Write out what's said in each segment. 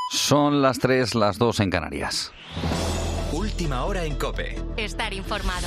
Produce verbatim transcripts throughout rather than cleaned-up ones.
Son las tres, las dos en Canarias. Última hora en COPE. Estar informado.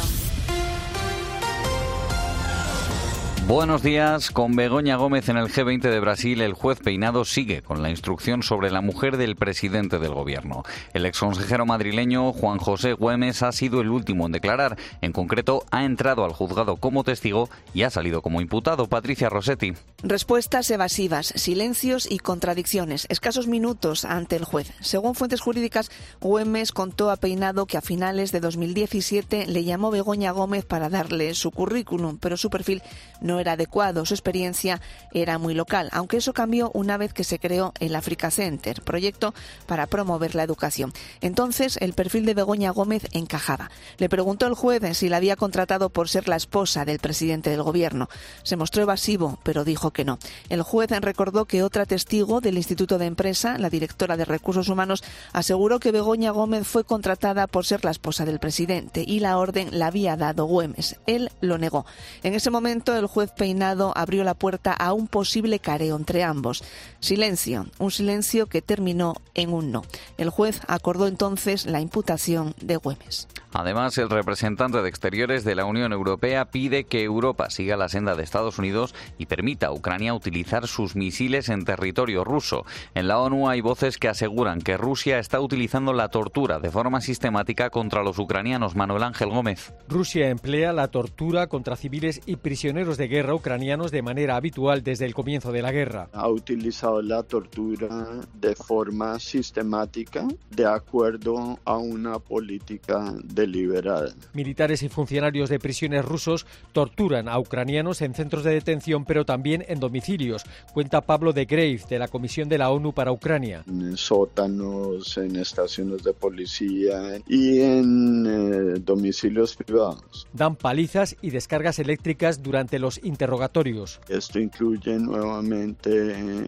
Buenos días. Con Begoña Gómez en el G veinte de Brasil, el juez Peinado sigue con la instrucción sobre la mujer del presidente del gobierno. El exconsejero madrileño Juan José Güemes ha sido el último en declarar. En concreto, ha entrado al juzgado como testigo y ha salido como imputado. Patricia Rossetti. Respuestas evasivas, silencios y contradicciones. Escasos minutos ante el juez. Según fuentes jurídicas, Güemes contó a Peinado que a finales de dos mil diecisiete le llamó Begoña Gómez para darle su currículum, pero su perfil no era adecuado, su experiencia era muy local, aunque eso cambió una vez que se creó el Africa Center, proyecto para promover la educación. Entonces, el perfil de Begoña Gómez encajaba. Le preguntó el juez si la había contratado por ser la esposa del presidente del gobierno. Se mostró evasivo, pero dijo que no. El juez recordó que otra testigo del Instituto de Empresa, la directora de Recursos Humanos, aseguró que Begoña Gómez fue contratada por ser la esposa del presidente y la orden la había dado Güemes. Él lo negó. En ese momento, el juez Peinado abrió la puerta a un posible careo entre ambos. Silencio, un silencio que terminó en un no. El juez acordó entonces la imputación de Güemes. Además, el representante de Exteriores de la Unión Europea pide que Europa siga la senda de Estados Unidos y permita a Ucrania utilizar sus misiles en territorio ruso. En la ONU hay voces que aseguran que Rusia está utilizando la tortura de forma sistemática contra los ucranianos. Manuel Ángel Gómez. Rusia emplea la tortura contra civiles y prisioneros de guerra ucranianos de manera habitual desde el comienzo de la guerra. Ha utilizado la tortura de forma sistemática de acuerdo a una política de Liberada. Militares y funcionarios de prisiones rusos torturan a ucranianos en centros de detención, pero también en domicilios, cuenta Pablo de Grave, de la Comisión de la ONU para Ucrania. En sótanos, en estaciones de policía y en eh, domicilios privados. Dan palizas y descargas eléctricas durante los interrogatorios. Esto incluye nuevamente eh,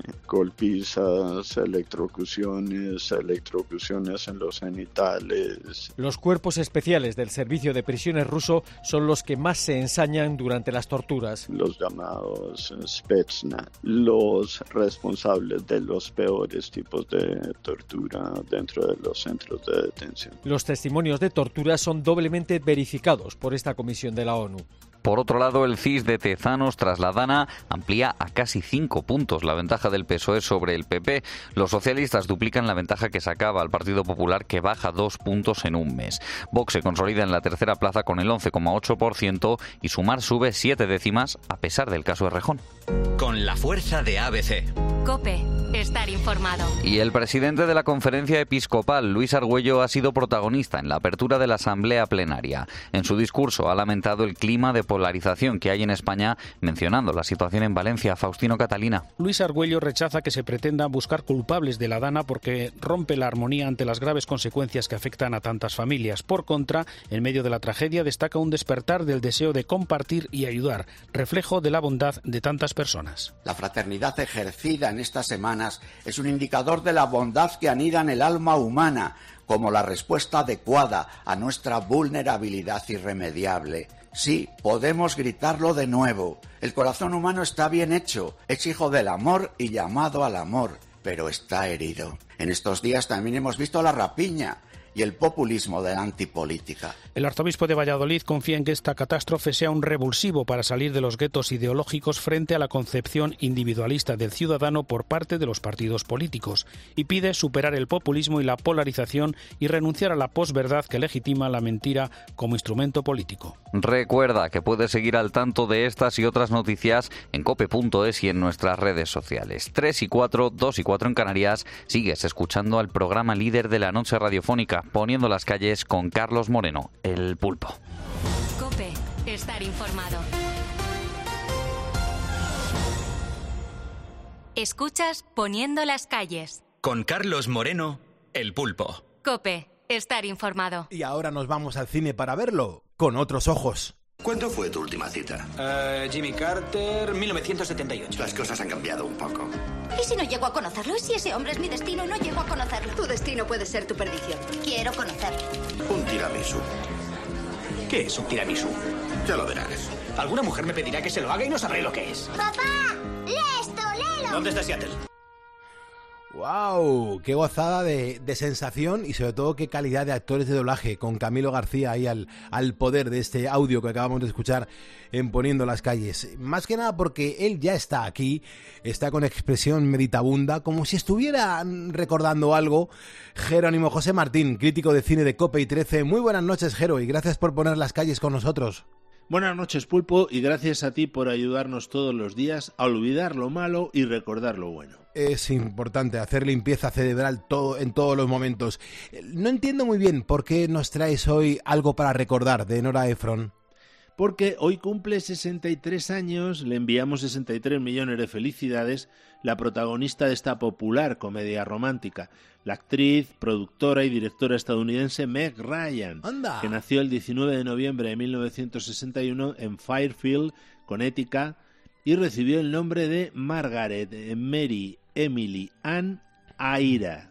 golpizas, electrocuciones, electrocuciones en los genitales. Los cuerpos especiales del servicio de prisiones ruso son los que más se ensañan durante las torturas. Los llamados Spetsnaz, los responsables de los peores tipos de tortura dentro de los centros de detención. Los testimonios de tortura son doblemente verificados por esta comisión de la ONU. Por otro lado, el C I S de Tezanos tras la Dana amplía a casi cinco puntos la ventaja del P S O E sobre el P P. Los socialistas duplican la ventaja que sacaba al Partido Popular, que baja dos puntos en un mes. Vox se consolida en la tercera plaza con el once coma ocho por ciento y Sumar sube siete décimas a pesar del caso Errejón. Con la fuerza de A B C. COPE. Estar informado. Y el presidente de la Conferencia Episcopal, Luis Argüello, ha sido protagonista en la apertura de la Asamblea Plenaria. En su discurso ha lamentado el clima de polarización que hay en España, mencionando la situación en Valencia. Faustino Catalina. Luis Argüello rechaza que se pretenda buscar culpables de la Dana porque rompe la armonía ante las graves consecuencias que afectan a tantas familias. Por contra, en medio de la tragedia destaca un despertar del deseo de compartir y ayudar, reflejo de la bondad de tantas personas. La fraternidad ejercida en estas semanas es un indicador de la bondad que anida en el alma humana, como la respuesta adecuada a nuestra vulnerabilidad irremediable. Sí, podemos gritarlo de nuevo. El corazón humano está bien hecho, es hijo del amor y llamado al amor, pero está herido. En estos días también hemos visto la rapiña y el populismo de la antipolítica. El arzobispo de Valladolid confía en que esta catástrofe sea un revulsivo para salir de los guetos ideológicos frente a la concepción individualista del ciudadano por parte de los partidos políticos y pide superar el populismo y la polarización y renunciar a la posverdad que legitima la mentira como instrumento político. Recuerda que puedes seguir al tanto de estas y otras noticias en cope punto es y en nuestras redes sociales. tres y cuatro, dos y cuatro en Canarias. Sigues escuchando al programa líder de la noche radiofónica, Poniendo las calles, con Carlos Moreno, el Pulpo. COPE. Estar informado. Escuchas Poniendo las calles. Con Carlos Moreno, el Pulpo. COPE. Estar informado. Y ahora nos vamos al cine para verlo con otros ojos. ¿Cuándo fue tu última cita? Uh, Jimmy Carter, mil novecientos setenta y ocho. Las cosas han cambiado un poco. ¿Y si no llego a conocerlo? ¿Y si ese hombre es mi destino y no llego a conocerlo? Tu destino puede ser tu perdición. Quiero conocerlo. Un tiramisú. ¿Qué es un tiramisú? Ya lo verás. Alguna mujer me pedirá que se lo haga y no sabré lo que es. ¡Papá! ¡Lee esto, léelo! ¿Dónde está Seattle? ¡Wow! ¡Qué gozada de, de sensación y sobre todo qué calidad de actores de doblaje! Con Camilo García ahí al, al poder de este audio que acabamos de escuchar en Poniendo las Calles. Más que nada porque él ya está aquí, está con expresión meditabunda, como si estuviera recordando algo. Jerónimo José Martín, crítico de cine de COPE y trece. Muy buenas noches, Jero, y gracias por poner las calles con nosotros. Buenas noches, Pulpo, y gracias a ti por ayudarnos todos los días a olvidar lo malo y recordar lo bueno. Es importante hacer limpieza cerebral todo, en todos los momentos. No entiendo muy bien por qué nos traes hoy Algo para recordar, de Nora Ephron. Porque hoy cumple sesenta y tres años, le enviamos sesenta y tres millones de felicidades, la protagonista de esta popular comedia romántica, la actriz, productora y directora estadounidense Meg Ryan, ¡Anda! Que nació el diecinueve de noviembre de mil novecientos sesenta y uno en Fairfield, Connecticut, y recibió el nombre de Margaret Mary Emily Ann Aira.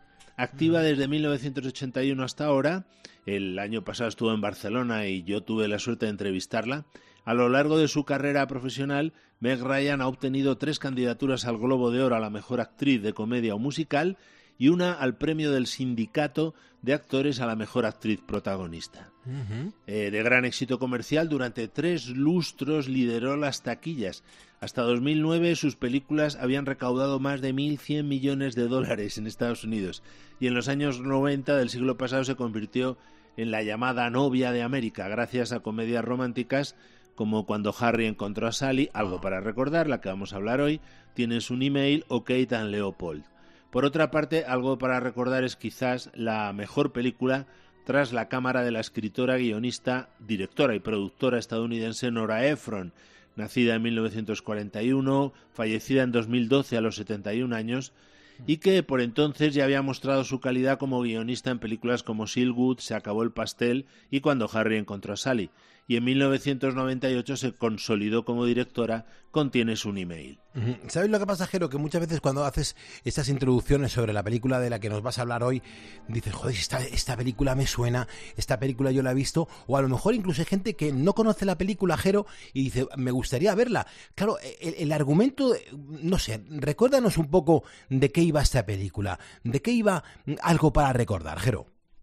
Activa desde mil novecientos ochenta y uno hasta ahora. El año pasado estuvo en Barcelona y yo tuve la suerte de entrevistarla. A lo largo de su carrera profesional, Meg Ryan ha obtenido tres candidaturas al Globo de Oro a la mejor actriz de comedia o musical y una al premio del Sindicato de Actores a la mejor actriz protagonista. Uh-huh. Eh, de gran éxito comercial, durante tres lustros lideró las taquillas. Hasta dos mil nueve sus películas habían recaudado más de mil cien millones de dólares en Estados Unidos y en los años noventa del siglo pasado se convirtió en la llamada novia de América gracias a comedias románticas como Cuando Harry encontró a Sally, Algo para recordar, la que vamos a hablar hoy, Tienes un email o Kate and Leopold. Por otra parte, Algo para recordar es quizás la mejor película tras la cámara de la escritora, guionista, directora y productora estadounidense Nora Ephron, nacida en mil novecientos cuarenta y uno, fallecida en dos mil doce a los setenta y un años, y que por entonces ya había mostrado su calidad como guionista en películas como Silwood, Se acabó el pastel y Cuando Harry encontró a Sally, y en mil novecientos noventa y ocho se consolidó como directora con Tienes un email. ¿Sabes lo que pasa, Jero? Que muchas veces cuando haces estas introducciones sobre la película de la que nos vas a hablar hoy, dices, joder, esta, esta película me suena, esta película yo la he visto, o a lo mejor incluso hay gente que no conoce la película, Jero, y dice, me gustaría verla. Claro, el, el argumento, no sé, recuérdanos un poco de qué iba esta película, de qué iba Algo para recordar, Jero.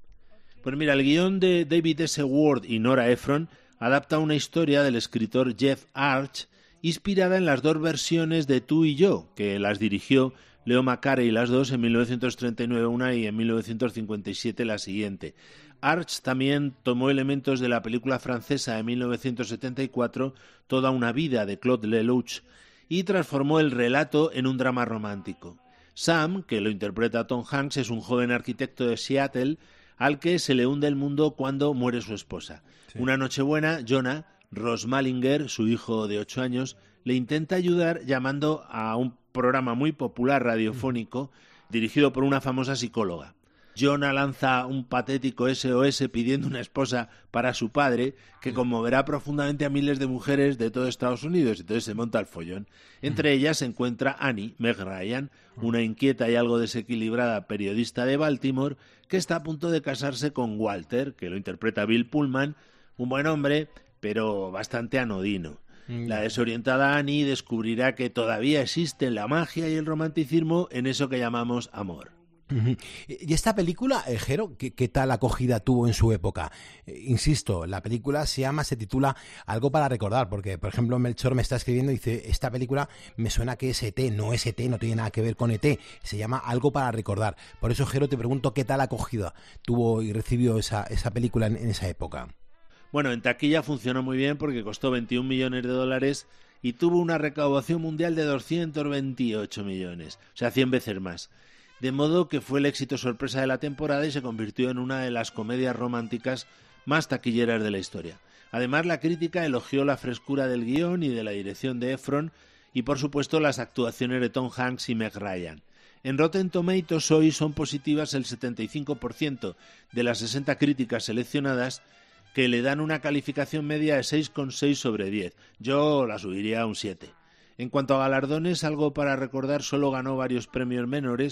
Pues mira, el guión de David S. Ward y Nora Ephron adapta una historia del escritor Jeff Arch, inspirada en las dos versiones de Tú y yo, que las dirigió Leo McCarey las dos en mil novecientos treinta y nueve una y en mil novecientos cincuenta y siete la siguiente. Arch también tomó elementos de la película francesa de mil novecientos setenta y cuatro, Toda una vida, de Claude Lelouch, y transformó el relato en un drama romántico. Sam, que lo interpreta Tom Hanks, es un joven arquitecto de Seattle al que se le hunde el mundo cuando muere su esposa. Sí. Una nochebuena, Jonah, Ross Malinger, su hijo de ocho años, le intenta ayudar llamando a un programa muy popular radiofónico mm. dirigido por una famosa psicóloga. Jonah lanza un patético S O S pidiendo una esposa para su padre que conmoverá profundamente a miles de mujeres de todo Estados Unidos. Entonces se monta el follón. Entre ellas se encuentra Annie, Meg Ryan, una inquieta y algo desequilibrada periodista de Baltimore que está a punto de casarse con Walter, que lo interpreta Bill Pullman, un buen hombre, pero bastante anodino. La desorientada Annie descubrirá que todavía existen la magia y el romanticismo en eso que llamamos amor. Y esta película, eh, Jero, ¿qué, ¿qué tal acogida tuvo en su época? Eh, insisto, la película se llama, se titula Algo para recordar, porque, por ejemplo, Melchor me está escribiendo y dice, esta película me suena que es E T, no es E T, no tiene nada que ver con E T, se llama Algo para recordar. Por eso, Jero, te pregunto qué tal acogida tuvo y recibió esa, esa película en, en esa época. Bueno, en taquilla funcionó muy bien porque costó veintiún millones de dólares y tuvo una recaudación mundial de doscientos veintiocho millones, o sea, cien veces más. De modo que fue el éxito sorpresa de la temporada y se convirtió en una de las comedias románticas más taquilleras de la historia. Además, la crítica elogió la frescura del guión y de la dirección de Ephron y, por supuesto, las actuaciones de Tom Hanks y Meg Ryan. En Rotten Tomatoes hoy son positivas el setenta y cinco por ciento de las sesenta críticas seleccionadas, que le dan una calificación media de seis coma seis sobre diez. Yo la subiría a un siete. En cuanto a galardones, Algo para recordar solo ganó varios premios menores,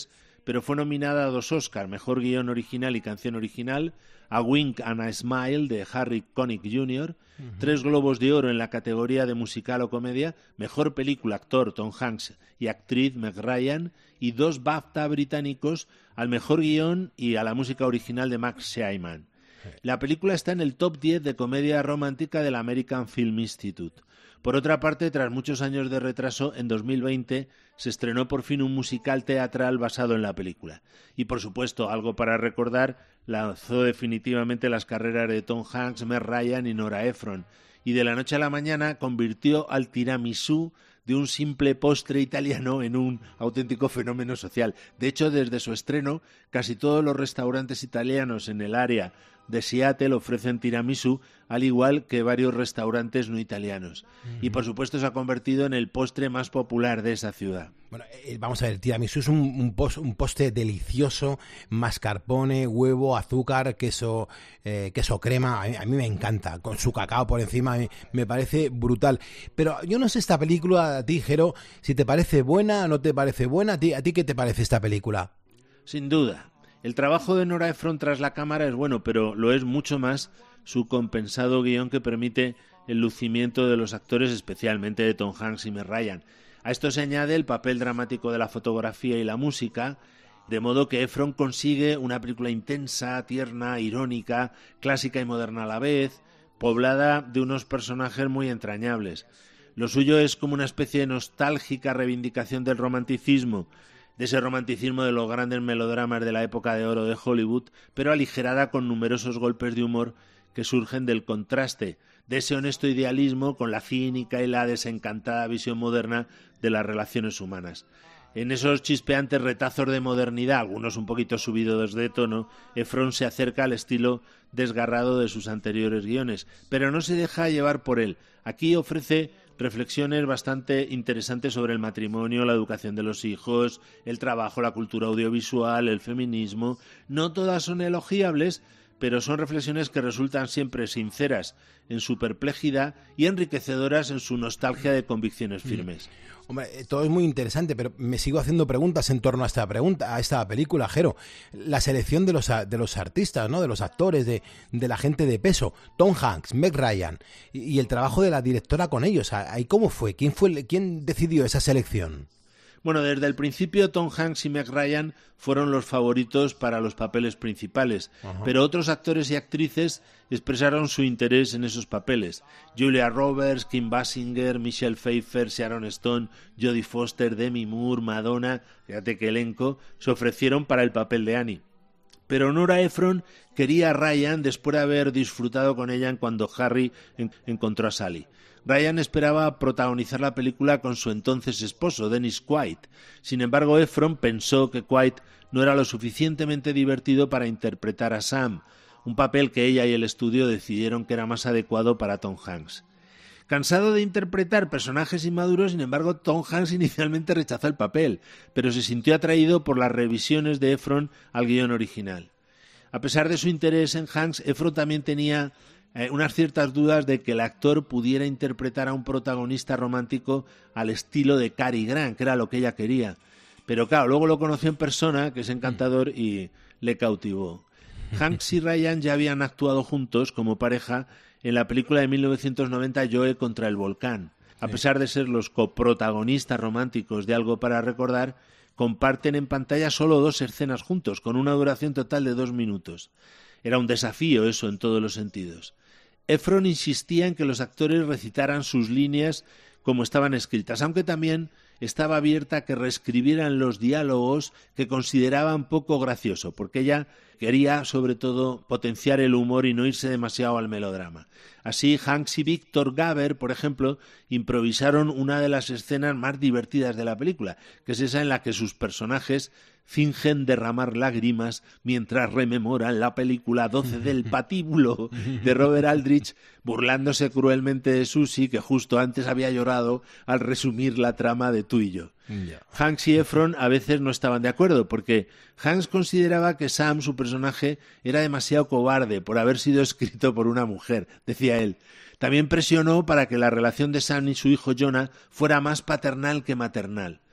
pero fue nominada a dos Oscar, Mejor Guión Original y Canción Original, A Wink and a Smile de Harry Connick junior, uh-huh. tres Globos de Oro en la categoría de musical o comedia, Mejor Película, Actor Tom Hanks y Actriz Meg Ryan, y dos BAFTA británicos al Mejor Guión y a la música original de Max Scheinman. La película está en el top diez de comedia romántica del American Film Institute. Por otra parte, tras muchos años de retraso, en dos mil veinte se estrenó por fin un musical teatral basado en la película. Y por supuesto, algo para recordar, lanzó definitivamente las carreras de Tom Hanks, Meg Ryan y Nora Ephron. Y de la noche a la mañana convirtió al tiramisú de un simple postre italiano en un auténtico fenómeno social. De hecho, desde su estreno, casi todos los restaurantes italianos en el área de Seattle ofrecen tiramisú, al igual que varios restaurantes no italianos. Uh-huh. Y por supuesto se ha convertido en el postre más popular de esa ciudad. Bueno, eh, vamos a ver, el tiramisú es un, un, post, un postre delicioso, mascarpone, huevo, azúcar, queso, eh, queso crema, a mí, a mí me encanta, con su cacao por encima, me, me parece brutal. Pero yo no sé esta película, a ti, Jero, si te parece buena o no te parece buena, ¿a ti, a ti qué te parece esta película? Sin duda. El trabajo de Nora Ephron tras la cámara es bueno, pero lo es mucho más su compensado guión que permite el lucimiento de los actores, especialmente de Tom Hanks y Meg Ryan. A esto se añade el papel dramático de la fotografía y la música, de modo que Ephron consigue una película intensa, tierna, irónica, clásica y moderna a la vez, poblada de unos personajes muy entrañables. Lo suyo es como una especie de nostálgica reivindicación del romanticismo, de ese romanticismo de los grandes melodramas de la época de oro de Hollywood, pero aligerada con numerosos golpes de humor que surgen del contraste de ese honesto idealismo con la cínica y la desencantada visión moderna de las relaciones humanas. En esos chispeantes retazos de modernidad, algunos un poquito subidos de tono, Ephron se acerca al estilo desgarrado de sus anteriores guiones, pero no se deja llevar por él. Aquí ofrece reflexiones bastante interesantes sobre el matrimonio, la educación de los hijos, el trabajo, la cultura audiovisual, el feminismo. No todas son elogiables, pero son reflexiones que resultan siempre sinceras en su perplejidad y enriquecedoras en su nostalgia de convicciones firmes. Hombre, todo es muy interesante, pero me sigo haciendo preguntas en torno a esta pregunta, a esta película, Jero. La selección de los de los artistas, ¿no? De los actores, de, de la gente de peso, Tom Hanks, Meg Ryan, y, y el trabajo de la directora con ellos. ¿Ahí cómo fue? ¿Quién fue? ¿Quién decidió esa selección? Bueno, desde el principio Tom Hanks y Meg Ryan fueron los favoritos para los papeles principales, Ajá. pero otros actores y actrices expresaron su interés en esos papeles. Julia Roberts, Kim Basinger, Michelle Pfeiffer, Sharon Stone, Jodie Foster, Demi Moore, Madonna, fíjate qué elenco, se ofrecieron para el papel de Annie. Pero Nora Ephron quería a Ryan después de haber disfrutado con ella en Cuando Harry en- encontró a Sally. Ryan esperaba protagonizar la película con su entonces esposo, Dennis Quaid. Sin embargo, Ephron pensó que Quaid no era lo suficientemente divertido para interpretar a Sam, un papel que ella y el estudio decidieron que era más adecuado para Tom Hanks. Cansado de interpretar personajes inmaduros, sin embargo, Tom Hanks inicialmente rechazó el papel, pero se sintió atraído por las revisiones de Ephron al guión original. A pesar de su interés en Hanks, Ephron también tenía eh, unas ciertas dudas de que el actor pudiera interpretar a un protagonista romántico al estilo de Cary Grant, que era lo que ella quería. Pero claro, luego lo conoció en persona, que es encantador, y le cautivó. Hanks y Ryan ya habían actuado juntos como pareja en la película de mil novecientos noventa Joe contra el volcán. A pesar de ser los coprotagonistas románticos de Algo para recordar, comparten en pantalla solo dos escenas juntos, con una duración total de dos minutos. Era un desafío eso en todos los sentidos. Ephron insistía en que los actores recitaran sus líneas como estaban escritas, aunque también estaba abierta a que reescribieran los diálogos que consideraban poco gracioso, porque ella quería, sobre todo, potenciar el humor y no irse demasiado al melodrama. Así, Hanks y Victor Garber, por ejemplo, improvisaron una de las escenas más divertidas de la película, que es esa en la que sus personajes fingen derramar lágrimas mientras rememoran la película doce del patíbulo de Robert Aldrich, burlándose cruelmente de Susie, que justo antes había llorado al resumir la trama de Tú y yo. Yeah. Hanks y Ephron a veces no estaban de acuerdo, porque Hanks consideraba que Sam, su personaje, era demasiado cobarde por haber sido escrito por una mujer, decía él. También presionó para que la relación de Sam y su hijo Jonah fuera más paternal que maternal. Mm.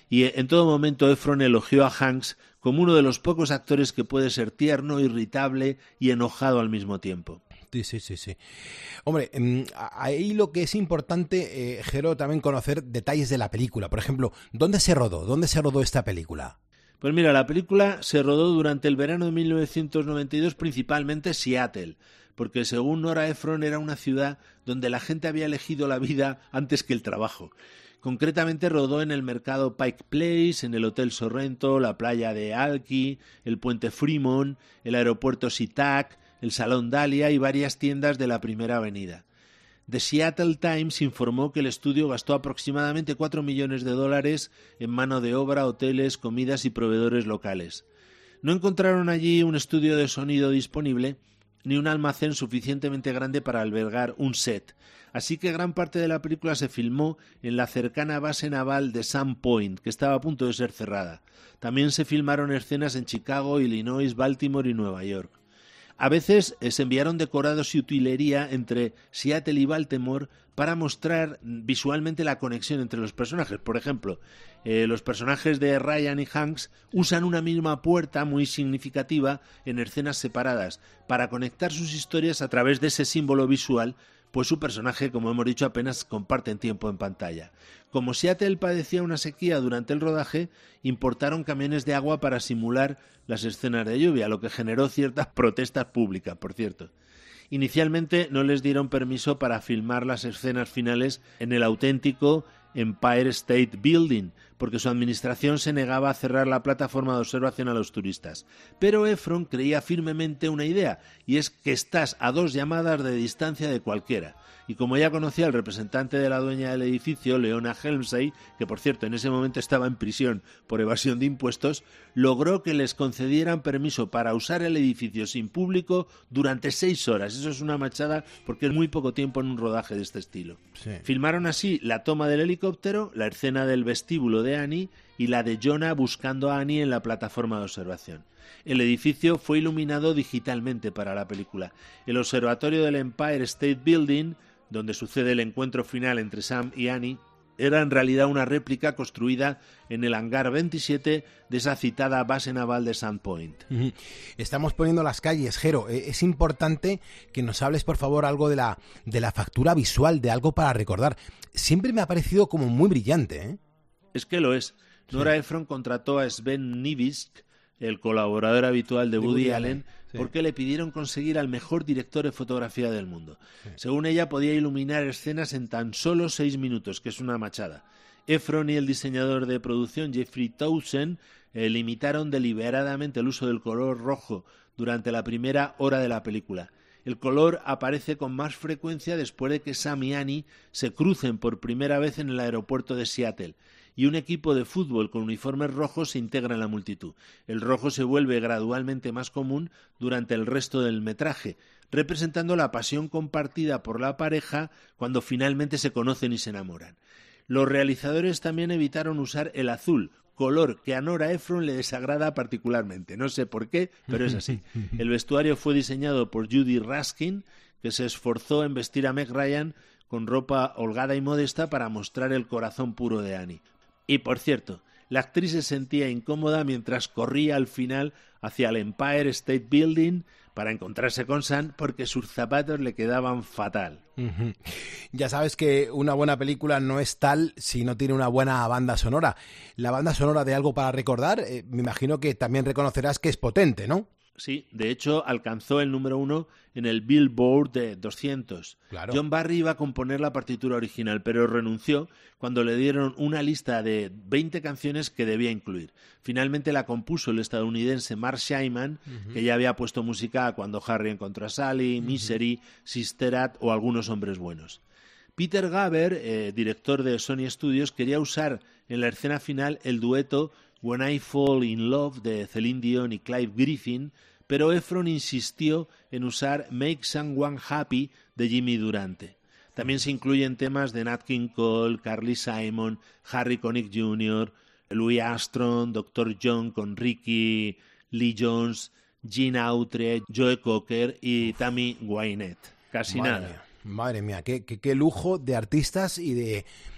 Y en todo momento Efron elogió a Hanks como uno de los pocos actores que puede ser tierno, irritable y enojado al mismo tiempo. Sí, sí, sí, sí. Hombre, ahí lo que es importante, eh, Jero, también conocer detalles de la película. Por ejemplo, ¿dónde se rodó? ¿Dónde se rodó esta película? Pues mira, la película se rodó durante el verano de mil novecientos noventa y dos, principalmente Seattle, porque según Nora Ephron era una ciudad donde la gente había elegido la vida antes que el trabajo. Concretamente rodó en el mercado Pike Place, en el Hotel Sorrento, la playa de Alki, el puente Fremont, el aeropuerto SeaTac, el Salón Dahlia y varias tiendas de la Primera Avenida. The Seattle Times informó que el estudio gastó aproximadamente cuatro millones de dólares en mano de obra, hoteles, comidas y proveedores locales. No encontraron allí un estudio de sonido disponible ni un almacén suficientemente grande para albergar un set, así que gran parte de la película se filmó en la cercana base naval de Sandpoint, que estaba a punto de ser cerrada. También se filmaron escenas en Chicago, Illinois, Baltimore y Nueva York. A veces se enviaron decorados y utilería entre Seattle y Baltimore para mostrar visualmente la conexión entre los personajes. Por ejemplo, eh, los personajes de Ryan y Hanks usan una misma puerta muy significativa en escenas separadas para conectar sus historias a través de ese símbolo visual, pues su personaje, como hemos dicho, apenas comparten tiempo en pantalla. Como Seattle padecía una sequía durante el rodaje, importaron camiones de agua para simular las escenas de lluvia, lo que generó ciertas protestas públicas, por cierto. Inicialmente no les dieron permiso para filmar las escenas finales en el auténtico Empire State Building, porque su administración se negaba a cerrar la plataforma de observación a los turistas. Pero Ephron creía firmemente una idea, y es que estás a dos llamadas de distancia de cualquiera. Y como ya conocía al representante de la dueña del edificio, Leona Helmsley, que por cierto en ese momento estaba en prisión por evasión de impuestos, logró que les concedieran permiso para usar el edificio sin público durante seis horas. Eso es una machada porque es muy poco tiempo en un rodaje de este estilo. Sí. Filmaron así la toma del helicóptero, la escena del vestíbulo de Annie y la de Jonah buscando a Annie en la plataforma de observación. El edificio fue iluminado digitalmente para la película. El observatorio del Empire State Building, donde sucede el encuentro final entre Sam y Annie, era en realidad una réplica construida en el hangar veintisiete de esa citada base naval de Sandpoint. Estamos poniendo las calles, Jero. Es importante que nos hables, por favor, algo de la, de la factura visual, de algo para recordar. Siempre me ha parecido como muy brillante, ¿eh? Es que lo es. Nora sí. Ephron contrató a Sven Nykvist, el colaborador habitual de, de Woody, Woody Allen, Allen sí. porque le pidieron conseguir al mejor director de fotografía del mundo. Sí. Según ella, podía iluminar escenas en tan solo seis minutos, que es una machada. Ephron y el diseñador de producción, Jeffrey Townsend, eh, limitaron deliberadamente el uso del color rojo durante la primera hora de la película. El color aparece con más frecuencia después de que Sam y Annie se crucen por primera vez en el aeropuerto de Seattle y un equipo de fútbol con uniformes rojos se integra en la multitud. El rojo se vuelve gradualmente más común durante el resto del metraje, representando la pasión compartida por la pareja cuando finalmente se conocen y se enamoran. Los realizadores también evitaron usar el azul, color que a Nora Ephron le desagrada particularmente. No sé por qué, pero es así. El vestuario fue diseñado por Judy Raskin, que se esforzó en vestir a Meg Ryan con ropa holgada y modesta para mostrar el corazón puro de Annie. Y por cierto, la actriz se sentía incómoda mientras corría al final hacia el Empire State Building para encontrarse con Sam porque sus zapatos le quedaban fatal. Uh-huh. Ya sabes que una buena película no es tal si no tiene una buena banda sonora. La banda sonora de Algo para recordar, eh, me imagino que también reconocerás que es potente, ¿no? Sí, de hecho alcanzó el número uno en el Billboard de doscientos. Claro. John Barry iba a componer la partitura original, pero renunció cuando le dieron una lista de veinte canciones que debía incluir. Finalmente la compuso el estadounidense Mark Shaiman, uh-huh. que ya había puesto música a Cuando Harry encontró a Sally, uh-huh. Misery, Sister Act o Algunos hombres buenos. Peter Gaber, eh, director de Sony Studios, quería usar en la escena final el dueto When I Fall in Love de Celine Dion y Clive Griffin, pero Ephron insistió en usar Make Someone Happy de Jimmy Durante. También se incluyen temas de Nat King Cole, Carly Simon, Harry Connick junior, Louis Armstrong, doctor John con Ricky Lee Jones, Gene Autry, Joe Cocker y Tammy Wynette. Casi madre nada. Mía, madre mía, qué, qué, qué lujo de artistas y de...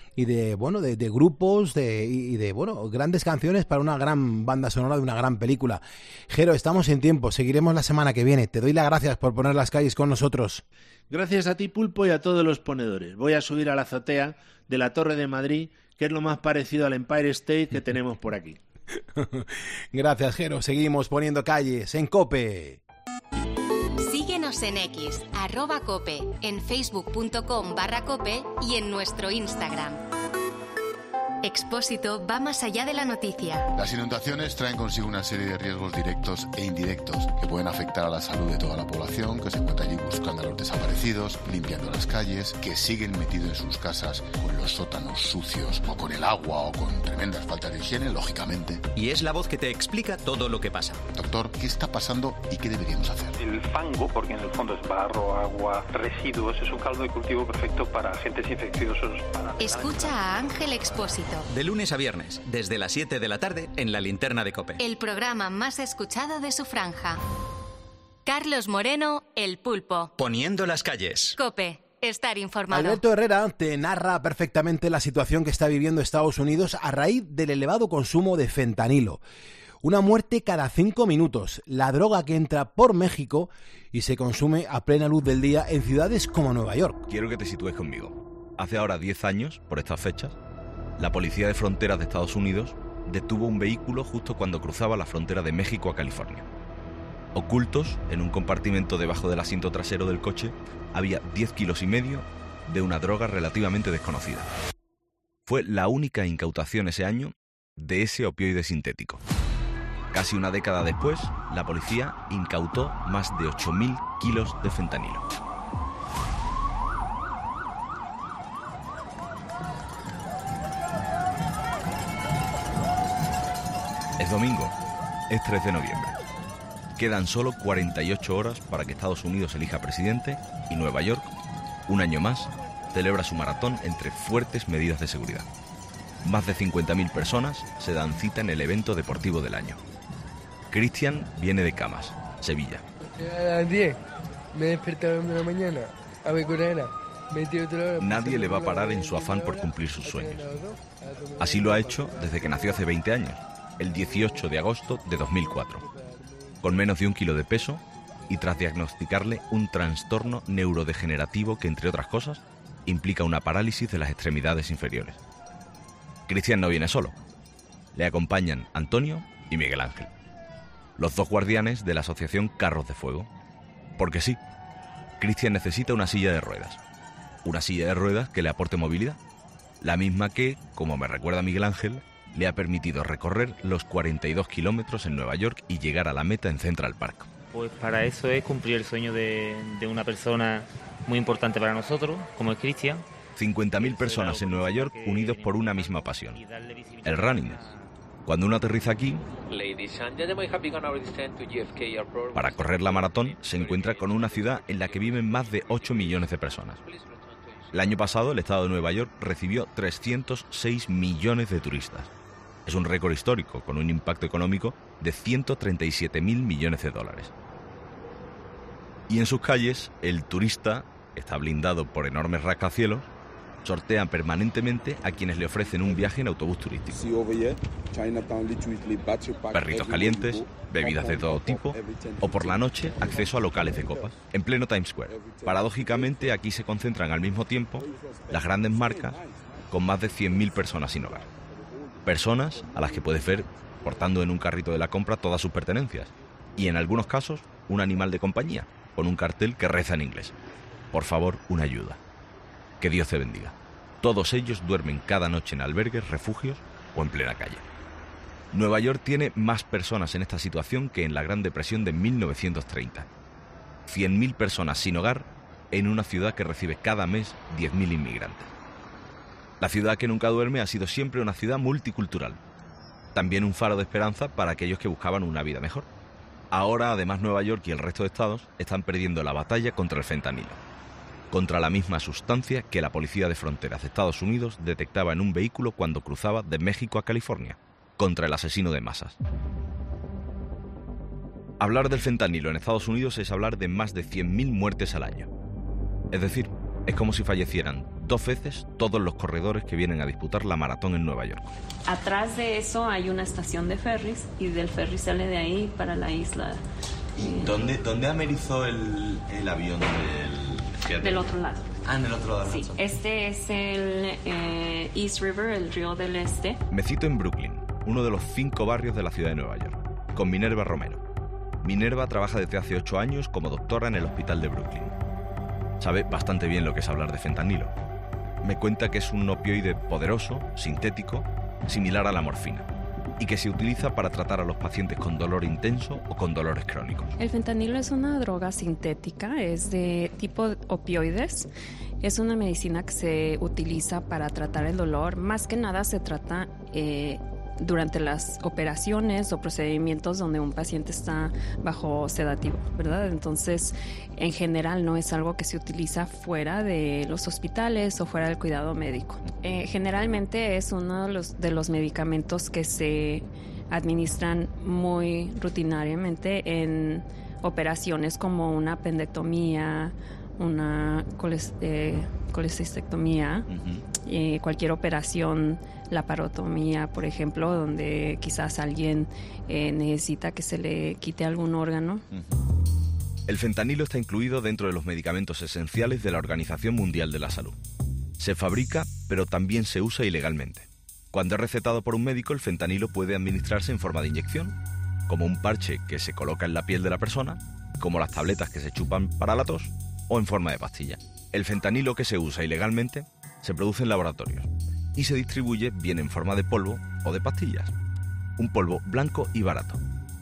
y de bueno de, de grupos de, y de bueno grandes canciones para una gran banda sonora de una gran película. Jero, estamos sin tiempo, seguiremos la semana que viene. Te doy las gracias por poner las calles con nosotros. Gracias a ti, Pulpo, y a todos los ponedores. Voy a subir a la azotea de la Torre de Madrid, que es lo más parecido al Empire State que tenemos por aquí. Gracias, Jero. Seguimos poniendo calles en COPE. Síguenos en X, arroba Cope, en facebook.com barra Cope y en nuestro Instagram. Expósito va más allá de la noticia. Las inundaciones traen consigo una serie de riesgos directos e indirectos que pueden afectar a la salud de toda la población que se encuentra allí buscando a los desaparecidos, limpiando las calles, que siguen metidos en sus casas con los sótanos sucios o con el agua o con tremendas faltas de higiene, lógicamente. Y es la voz que te explica todo lo que pasa. Doctor, ¿qué está pasando y qué deberíamos hacer? El fango, porque en el fondo es barro, agua, residuos, es un caldo de cultivo perfecto para agentes infecciosos. Para... Escucha a Ángel Expósito. De lunes a viernes, desde las siete de la tarde, en la Linterna de COPE. El programa más escuchado de su franja. Carlos Moreno, El Pulpo. Poniendo las calles. COPE, estar informado. Alberto Herrera te narra perfectamente la situación que está viviendo Estados Unidos a raíz del elevado consumo de fentanilo. Una muerte cada cinco minutos, la droga que entra por México y se consume a plena luz del día en ciudades como Nueva York. Quiero que te sitúes conmigo. Hace ahora diez años, por estas fechas, la Policía de Fronteras de Estados Unidos detuvo un vehículo justo cuando cruzaba la frontera de México a California. Ocultos en un compartimento debajo del asiento trasero del coche había diez kilos y medio de una droga relativamente desconocida. Fue la única incautación ese año de ese opioide sintético. Casi una década después, la policía incautó más de ocho mil kilos de fentanilo. Es domingo, es tres de noviembre. Quedan solo cuarenta y ocho horas para que Estados Unidos elija presidente y Nueva York, un año más, celebra su maratón entre fuertes medidas de seguridad. Más de cincuenta mil personas se dan cita en el evento deportivo del año. Cristian viene de Camas, Sevilla. A las diez me he despertado en la mañana, a ver qué hora era. Nadie le va a parar en su afán por cumplir sus sueños. Así lo ha hecho desde que nació hace veinte años. El dieciocho de agosto de dos mil cuatro, con menos de un kilo de peso y tras diagnosticarle un trastorno neurodegenerativo que, entre otras cosas, implica una parálisis de las extremidades inferiores. Cristian no viene solo. Le acompañan Antonio y Miguel Ángel, los dos guardianes de la asociación Carros de Fuego. Porque sí, Cristian necesita una silla de ruedas. Una silla de ruedas que le aporte movilidad. La misma que, como me recuerda Miguel Ángel, le ha permitido recorrer los cuarenta y dos kilómetros en Nueva York y llegar a la meta en Central Park. Pues para eso es cumplir el sueño de, de una persona muy importante para nosotros, como es Cristian. cincuenta mil personas en Nueva York unidos por una misma pasión, el running. Cuando uno aterriza aquí, para correr la maratón, se encuentra con una ciudad en la que viven más de ocho millones de personas. El año pasado, el estado de Nueva York recibió trescientos seis millones de turistas. Es un récord histórico, con un impacto económico de ciento treinta y siete mil millones de dólares. Y en sus calles, el turista está blindado por enormes rascacielos, sortean permanentemente a quienes le ofrecen un viaje en autobús turístico. Perritos calientes, bebidas de todo tipo, o por la noche acceso a locales de copas, en pleno Times Square. Paradójicamente, aquí se concentran al mismo tiempo las grandes marcas con más de cien mil personas sin hogar. Personas a las que puedes ver portando en un carrito de la compra todas sus pertenencias, y en algunos casos un animal de compañía, con un cartel que reza en inglés: por favor, una ayuda. Que Dios te bendiga. Todos ellos duermen cada noche en albergues, refugios o en plena calle. Nueva York tiene más personas en esta situación que en la Gran Depresión de mil novecientos treinta. cien mil personas sin hogar en una ciudad que recibe cada mes diez mil inmigrantes. La ciudad que nunca duerme ha sido siempre una ciudad multicultural. También un faro de esperanza para aquellos que buscaban una vida mejor. Ahora, además, Nueva York y el resto de estados están perdiendo la batalla contra el fentanilo, contra la misma sustancia que la Policía de Fronteras de Estados Unidos detectaba en un vehículo cuando cruzaba de México a California, contra el asesino de masas. Hablar del fentanilo en Estados Unidos es hablar de más de cien mil muertes al año. Es decir, Es como si fallecieran dos veces todos los corredores que vienen a disputar la maratón en Nueva York. Atrás de eso hay una estación de ferries y del ferry sale de ahí para la isla. ¿Y dónde, dónde amerizó el, el avión del...? Del otro lado. Ah, en el otro lado. Sí, este es el eh, East River, el río del Este. Me cito en Brooklyn, uno de los cinco barrios de la ciudad de Nueva York, con Minerva Romero. Minerva trabaja desde hace ocho años como doctora en el hospital de Brooklyn. Sabe bastante bien lo que es hablar de fentanilo. Me cuenta que es un opioide poderoso, sintético, similar a la morfina, y que se utiliza para tratar a los pacientes con dolor intenso o con dolores crónicos. El fentanilo es una droga sintética, es de tipo opioides. Es una medicina que se utiliza para tratar el dolor. Más que nada se trata eh, durante las operaciones o procedimientos donde un paciente está bajo sedativo, ¿verdad? Entonces, en general no es algo que se utiliza fuera de los hospitales o fuera del cuidado médico. Eh, generalmente es uno de los, de los medicamentos que se administran muy rutinariamente en operaciones como una apendectomía, una coles, eh, colecistectomía, uh-huh. eh, cualquier operación, laparotomía, por ejemplo, donde quizás alguien eh, necesita que se le quite algún órgano. Uh-huh. El fentanilo está incluido dentro de los medicamentos esenciales de la Organización Mundial de la Salud. Se fabrica, pero también se usa ilegalmente. Cuando es recetado por un médico, el fentanilo puede administrarse en forma de inyección, como un parche que se coloca en la piel de la persona, como las tabletas que se chupan para la tos, o en forma de pastilla. El fentanilo que se usa ilegalmente se produce en laboratorios y se distribuye bien en forma de polvo o de pastillas. Un polvo blanco y barato,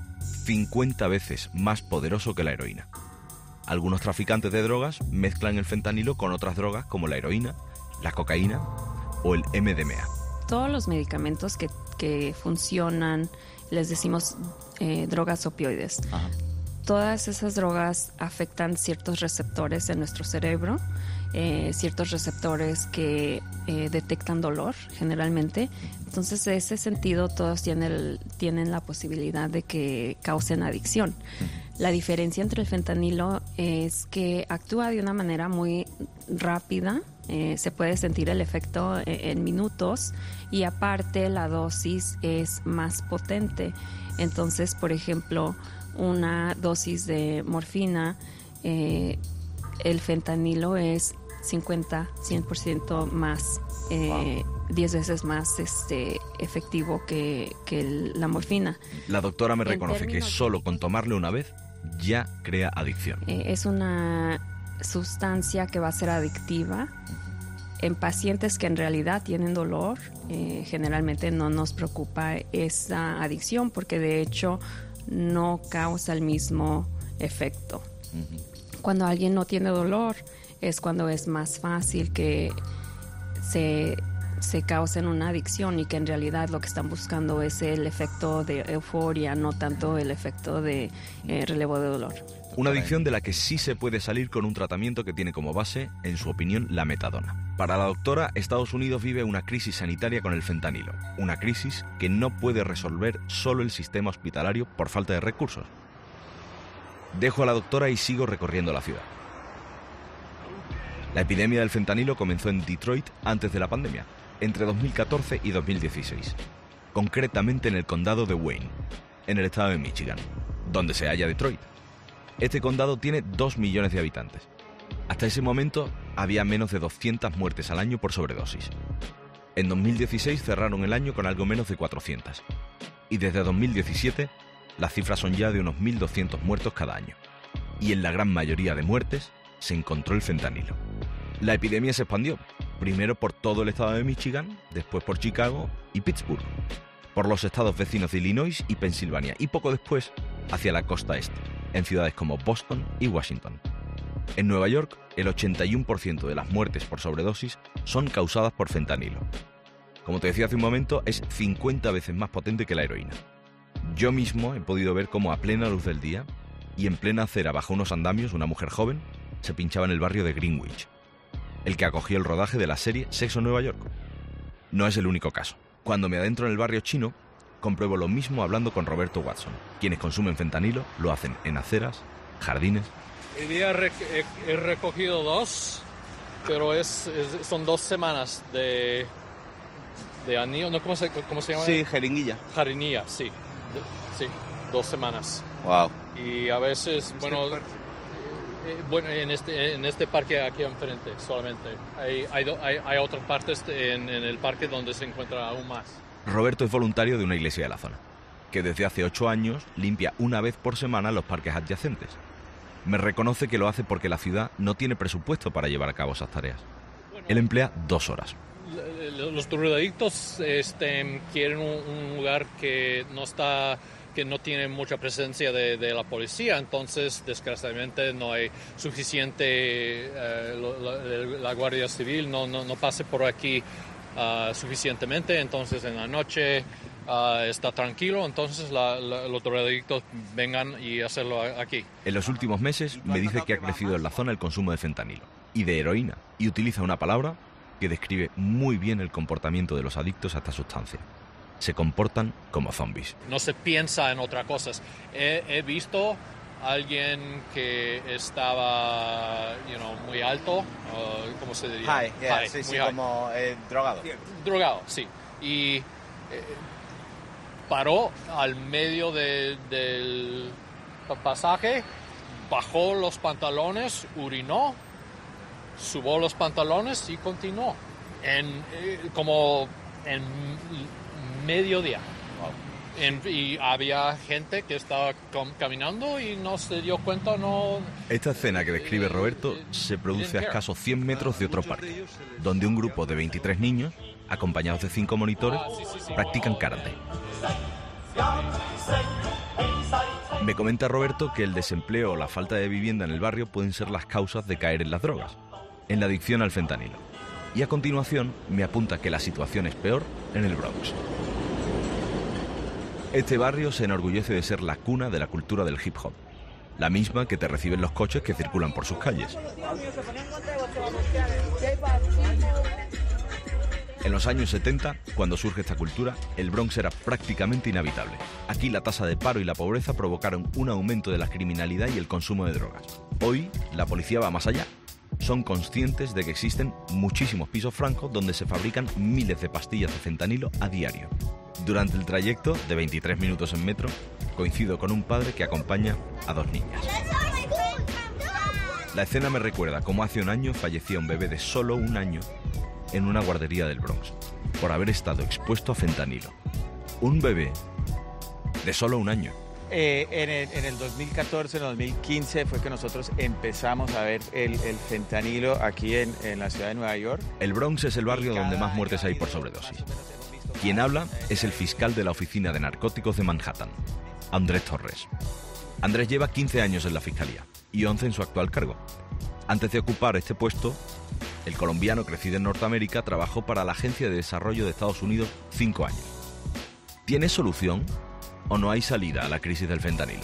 cincuenta veces más poderoso que la heroína. Algunos traficantes de drogas mezclan el fentanilo con otras drogas como la heroína, la cocaína o el M D M A. Todos los medicamentos que, que funcionan, les decimos eh, drogas opioides. Ajá. Todas esas drogas afectan ciertos receptores en nuestro cerebro, eh, ciertos receptores que eh, detectan dolor generalmente. Entonces, en ese sentido, todos tienen, el, tienen la posibilidad de que causen adicción. La diferencia entre el fentanilo es que actúa de una manera muy rápida, eh, se puede sentir el efecto en, en minutos y aparte la dosis es más potente. Entonces, por ejemplo, una dosis de morfina, eh, el fentanilo es cincuenta, cien por ciento más, eh, wow. diez veces más este, efectivo que, que el, la morfina. La doctora me en reconoce que solo con tomarle una vez ya crea adicción. Eh, es una sustancia que va a ser adictiva. En pacientes que en realidad tienen dolor, eh, generalmente no nos preocupa esa adicción porque de hecho no causa el mismo efecto. Uh-huh. Cuando alguien no tiene dolor es cuando es más fácil que se, se causen una adicción y que en realidad lo que están buscando es el efecto de euforia, no tanto el efecto de eh, relevo de dolor. Una adicción de la que sí se puede salir con un tratamiento que tiene como base, en su opinión, la metadona. Para la doctora, Estados Unidos vive una crisis sanitaria con el fentanilo, una crisis que no puede resolver solo el sistema hospitalario por falta de recursos. Dejo a la doctora y sigo recorriendo la ciudad. La epidemia del fentanilo comenzó en Detroit antes de la pandemia, entre dos mil catorce y dos mil dieciséis, concretamente en el condado de Wayne, en el estado de Michigan, donde se halla Detroit. Este condado tiene dos millones de habitantes. Hasta ese momento había menos de doscientas muertes al año por sobredosis. En dos mil dieciséis cerraron el año con algo menos de cuatrocientas. Y desde dos mil diecisiete las cifras son ya de unos mil doscientos muertos cada año. Y en la gran mayoría de muertes se encontró el fentanilo. La epidemia se expandió, primero por todo el estado de Michigan, después por Chicago y Pittsburgh, por los estados vecinos de Illinois y Pensilvania, y poco después hacia la costa este, en ciudades como Boston y Washington. En Nueva York, el ochenta y uno por ciento de las muertes por sobredosis son causadas por fentanilo. Como te decía hace un momento, es cincuenta veces más potente que la heroína. Yo mismo he podido ver cómo a plena luz del día y en plena acera bajo unos andamios una mujer joven se pinchaba en el barrio de Greenwich, el que acogió el rodaje de la serie Sexo en Nueva York. No es el único caso. Cuando me adentro en el barrio chino, compruebo lo mismo hablando con Roberto Watson. Quienes consumen fentanilo lo hacen en aceras, jardines. Hoy día he recogido dos pero es, es son dos semanas de, de anillo, ¿no? ¿Cómo se, cómo se llama? Sí, jeringuilla. Jeringuilla, sí. De, sí, dos semanas. Wow. Y a veces, bueno, eh, bueno en, este, en este parque aquí enfrente solamente. Hay, hay, hay, hay otras partes en, en el parque donde se encuentra aún más. Roberto es voluntario de una iglesia de la zona, que desde hace ocho años limpia una vez por semana los parques adyacentes. Me reconoce que lo hace porque la ciudad no tiene presupuesto para llevar a cabo esas tareas. Él emplea dos horas. Los drogadictos este, quieren un, un lugar que no está, que no tiene mucha presencia de, de la policía, entonces desgraciadamente no hay suficiente, eh, lo, la, la Guardia Civil no, no, no pase por aquí uh, suficientemente, entonces en la noche uh, está tranquilo, entonces la, la, los drogadictos vengan y hacerlo aquí. En los últimos meses me dice que ha crecido en la zona el consumo de fentanilo y de heroína, y utiliza una palabra que describe muy bien el comportamiento de los adictos a esta sustancia. Se comportan como zombies. No se piensa en otras cosas. He, he visto a alguien que estaba you know, muy alto, uh, ¿cómo se diría? High, yeah, high, sí, sí, high. como eh, drogado. Drogado, sí. Y eh, paró al medio de, del pasaje, bajó los pantalones, urinó, subió los pantalones y continuó. En, eh, como en mediodía. Wow. En, y había gente que estaba com, caminando y no se dio cuenta, no... Esta escena que describe Roberto se produce a escasos cien metros de otro parque, donde un grupo de veintitrés niños, acompañados de cinco monitores, practican karate. Me comenta Roberto que el desempleo o la falta de vivienda en el barrio pueden ser las causas de caer en las drogas, en la adicción al fentanilo. Y a continuación me apunta que la situación es peor en el Bronx. Este barrio se enorgullece de ser la cuna de la cultura del hip hop, la misma que te reciben los coches que circulan por sus calles. En los años setenta, cuando surge esta cultura, el Bronx era prácticamente inhabitable. Aquí la tasa de paro y la pobreza provocaron un aumento de la criminalidad y el consumo de drogas. Hoy, la policía va más allá. Son conscientes de que existen muchísimos pisos francos donde se fabrican miles de pastillas de fentanilo a diario. Durante el trayecto, de veintitrés minutos en metro, coincido con un padre que acompaña a dos niñas. La escena me recuerda cómo hace un año fallecía un bebé de solo un año en una guardería del Bronx, por haber estado expuesto a fentanilo. Un bebé de solo un año. Eh, en, el, en el dos mil catorce, en el dos mil quince fue que nosotros empezamos a ver el, el fentanilo aquí en, en la ciudad de Nueva York. El Bronx es el barrio donde más muertes hay por sobredosis. Quien habla es el fiscal de la Oficina de Narcóticos de Manhattan, Andrés Torres. Andrés lleva quince años en la fiscalía y once en su actual cargo. Antes de ocupar este puesto, el colombiano crecido en Norteamérica trabajó para la Agencia de Desarrollo de Estados Unidos cinco años. ¿Tiene solución o no hay salida a la crisis del fentanilo?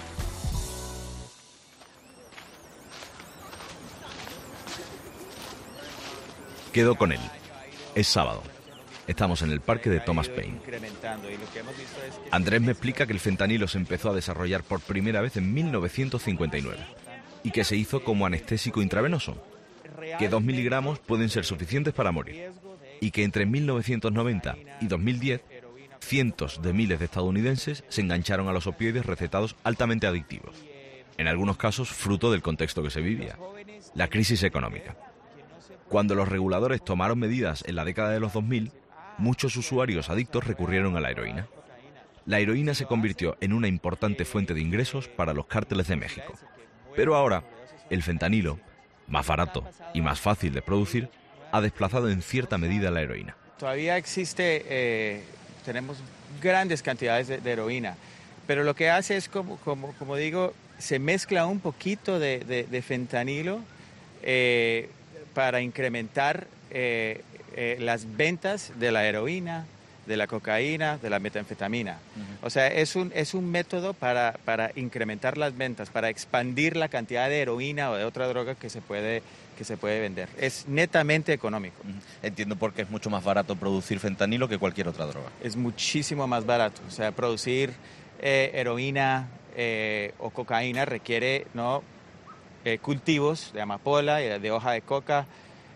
Quedo con él. Es sábado. Estamos en el parque de Thomas Paine. Andrés me explica que el fentanilo se empezó a desarrollar por primera vez en mil novecientos cincuenta y nueve y que se hizo como anestésico intravenoso, que dos miligramos pueden ser suficientes para morir y que entre mil novecientos noventa y dos mil diez cientos de miles de estadounidenses se engancharon a los opioides recetados altamente adictivos, en algunos casos fruto del contexto que se vivía, la crisis económica. Cuando los reguladores tomaron medidas en la década de los dos mil, muchos usuarios adictos recurrieron a la heroína. La heroína se convirtió en una importante fuente de ingresos para los cárteles de México. Pero ahora, el fentanilo, más barato y más fácil de producir, ha desplazado en cierta medida la heroína. Todavía existe, eh, tenemos grandes cantidades de, de heroína, pero lo que hace es, como, como, como digo, se mezcla un poquito de, de, de fentanilo eh, para incrementar eh, eh, las ventas de la heroína, de la cocaína, de la metanfetamina. Uh-huh. O sea, es un, es un método para, para incrementar las ventas, para expandir la cantidad de heroína o de otra droga que se puede, que se puede vender. Es netamente económico. Uh-huh. Entiendo porque es mucho más barato producir fentanilo que cualquier otra droga. Es muchísimo más barato. O sea, producir eh, heroína eh, o cocaína requiere, ¿no?, eh, cultivos de amapola y de hoja de coca,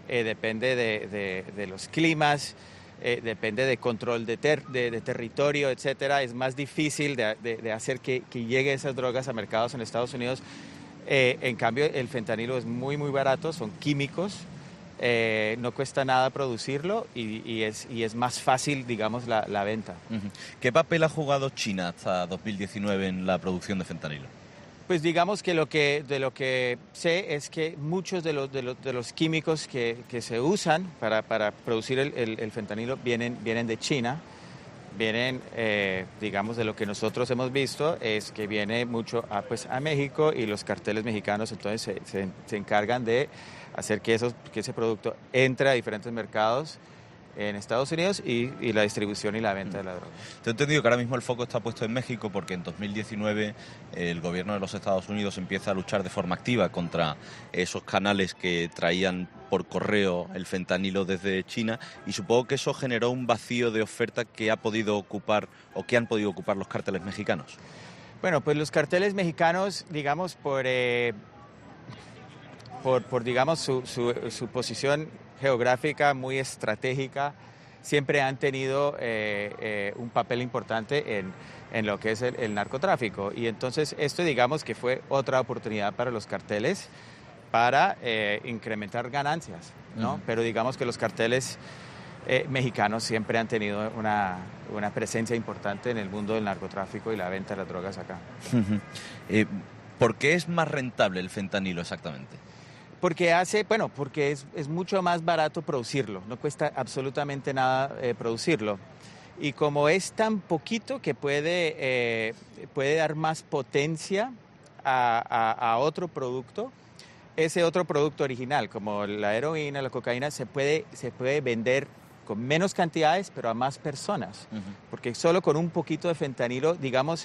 eh, depende de, de, de los climas, eh, depende de control de, ter, de, de territorio, etcétera. Es más difícil de, de, de hacer que, que lleguen esas drogas a mercados en Estados Unidos. Eh, en cambio, el fentanilo es muy, muy barato, son químicos, eh, no cuesta nada producirlo y, y, es, y es más fácil, digamos, la, la venta. Uh-huh. ¿Qué papel ha jugado China hasta dos mil diecinueve en la producción de fentanilo? Pues digamos que, lo que de lo que sé es que muchos de los, de los, de los químicos que, que se usan para, para producir el, el, el fentanilo vienen, vienen de China. Vienen, eh, digamos, de lo que nosotros hemos visto, es que viene mucho a, pues, a México y los carteles mexicanos entonces se, se, se encargan de hacer que, esos, que ese producto entre a diferentes mercados en Estados Unidos y, y la distribución y la venta de la droga. Te he entendido que ahora mismo el foco está puesto en México porque en dos mil diecinueve el gobierno de los Estados Unidos empieza a luchar de forma activa contra esos canales que traían por correo el fentanilo desde China y supongo que eso generó un vacío de oferta que ha podido ocupar o que han podido ocupar los cárteles mexicanos. Bueno, pues los carteles mexicanos, digamos, por, eh, por, por digamos, su, su, su posición geográfica muy estratégica, siempre han tenido eh, eh, un papel importante en, en lo que es el, el narcotráfico. Y entonces esto, digamos, que fue otra oportunidad para los carteles para eh, incrementar ganancias, ¿no? Uh-huh. Pero digamos que los carteles eh, mexicanos siempre han tenido una, una presencia importante en el mundo del narcotráfico y la venta de las drogas acá. Uh-huh. eh, ¿Por qué es más rentable el fentanilo exactamente? Porque hace, bueno, porque es, es mucho más barato producirlo, no cuesta absolutamente nada eh, producirlo. Y como es tan poquito que puede, eh, puede dar más potencia a, a, a otro producto, ese otro producto original, como la heroína, la cocaína, se puede, se puede vender con menos cantidades, pero a más personas. Uh-huh. Porque solo con un poquito de fentanilo, digamos,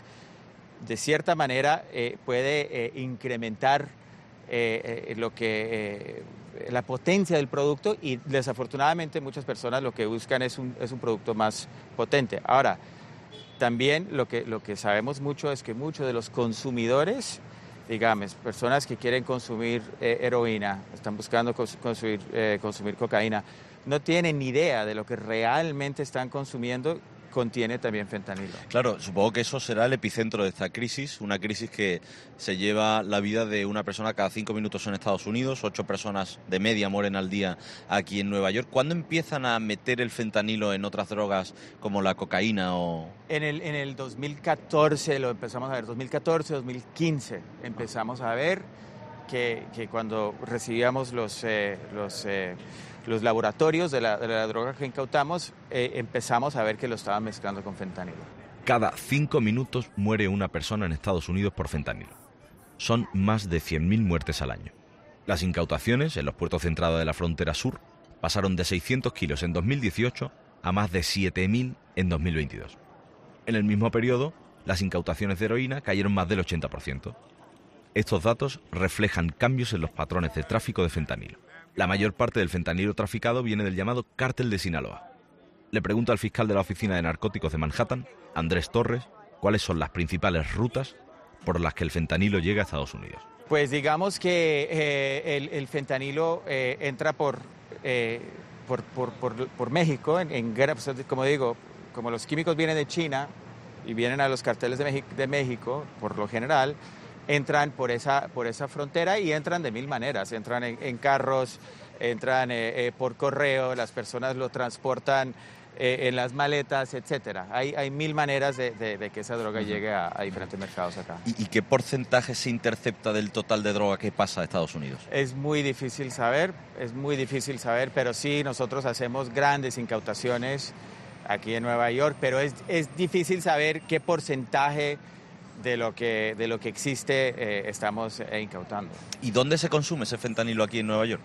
de cierta manera eh, puede eh, incrementar Eh, eh, lo que eh, la potencia del producto y desafortunadamente muchas personas lo que buscan es un, es un producto más potente. Ahora, también lo que, lo que sabemos mucho es que muchos de los consumidores, digamos, personas que quieren consumir eh, heroína, están buscando cons- consumir, eh, consumir cocaína, no tienen ni idea de lo que realmente están consumiendo, contiene también fentanilo. Claro, supongo que eso será el epicentro de esta crisis, una crisis que se lleva la vida de una persona cada cinco minutos en Estados Unidos, ocho personas de media mueren al día aquí en Nueva York. ¿Cuándo empiezan a meter el fentanilo en otras drogas como la cocaína o...? En el, en el dos mil catorce lo empezamos a ver, dos mil catorce, dos mil quince empezamos a ver que, que cuando recibíamos los... Eh, los eh, los laboratorios de la, de la droga que incautamos, eh, empezamos a ver que lo estaban mezclando con fentanilo. Cada cinco minutos muere una persona en Estados Unidos por fentanilo. Son más de cien mil muertes al año. Las incautaciones en los puertos centrados de la frontera sur pasaron de seiscientos kilos en dos mil dieciocho a más de siete mil en dos mil veintidós. En el mismo periodo, las incautaciones de heroína cayeron más del ochenta por ciento. Estos datos reflejan cambios en los patrones de tráfico de fentanilo. La mayor parte del fentanilo traficado viene del llamado Cártel de Sinaloa. Le pregunto al fiscal de la Oficina de Narcóticos de Manhattan, Andrés Torres, cuáles son las principales rutas por las que el fentanilo llega a Estados Unidos. Pues digamos que eh, el, el fentanilo eh, entra por, eh, por, por, por, por México, en, en, como digo, como los químicos vienen de China y vienen a los carteles de México, de México por lo general, entran por esa, por esa frontera y entran de mil maneras, entran en, en carros, entran eh, eh, por correo, las personas lo transportan eh, en las maletas, etcétera. Hay, hay mil maneras de, de, de que esa droga llegue a, a diferentes mercados acá. ¿Y, ¿Y qué porcentaje se intercepta del total de droga que pasa a Estados Unidos? Es muy difícil saber, es muy difícil saber, pero sí, nosotros hacemos grandes incautaciones aquí en Nueva York, pero es, es difícil saber qué porcentaje de lo que, de lo que existe eh, estamos eh, incautando. ¿Y dónde se consume ese fentanilo aquí en Nueva York?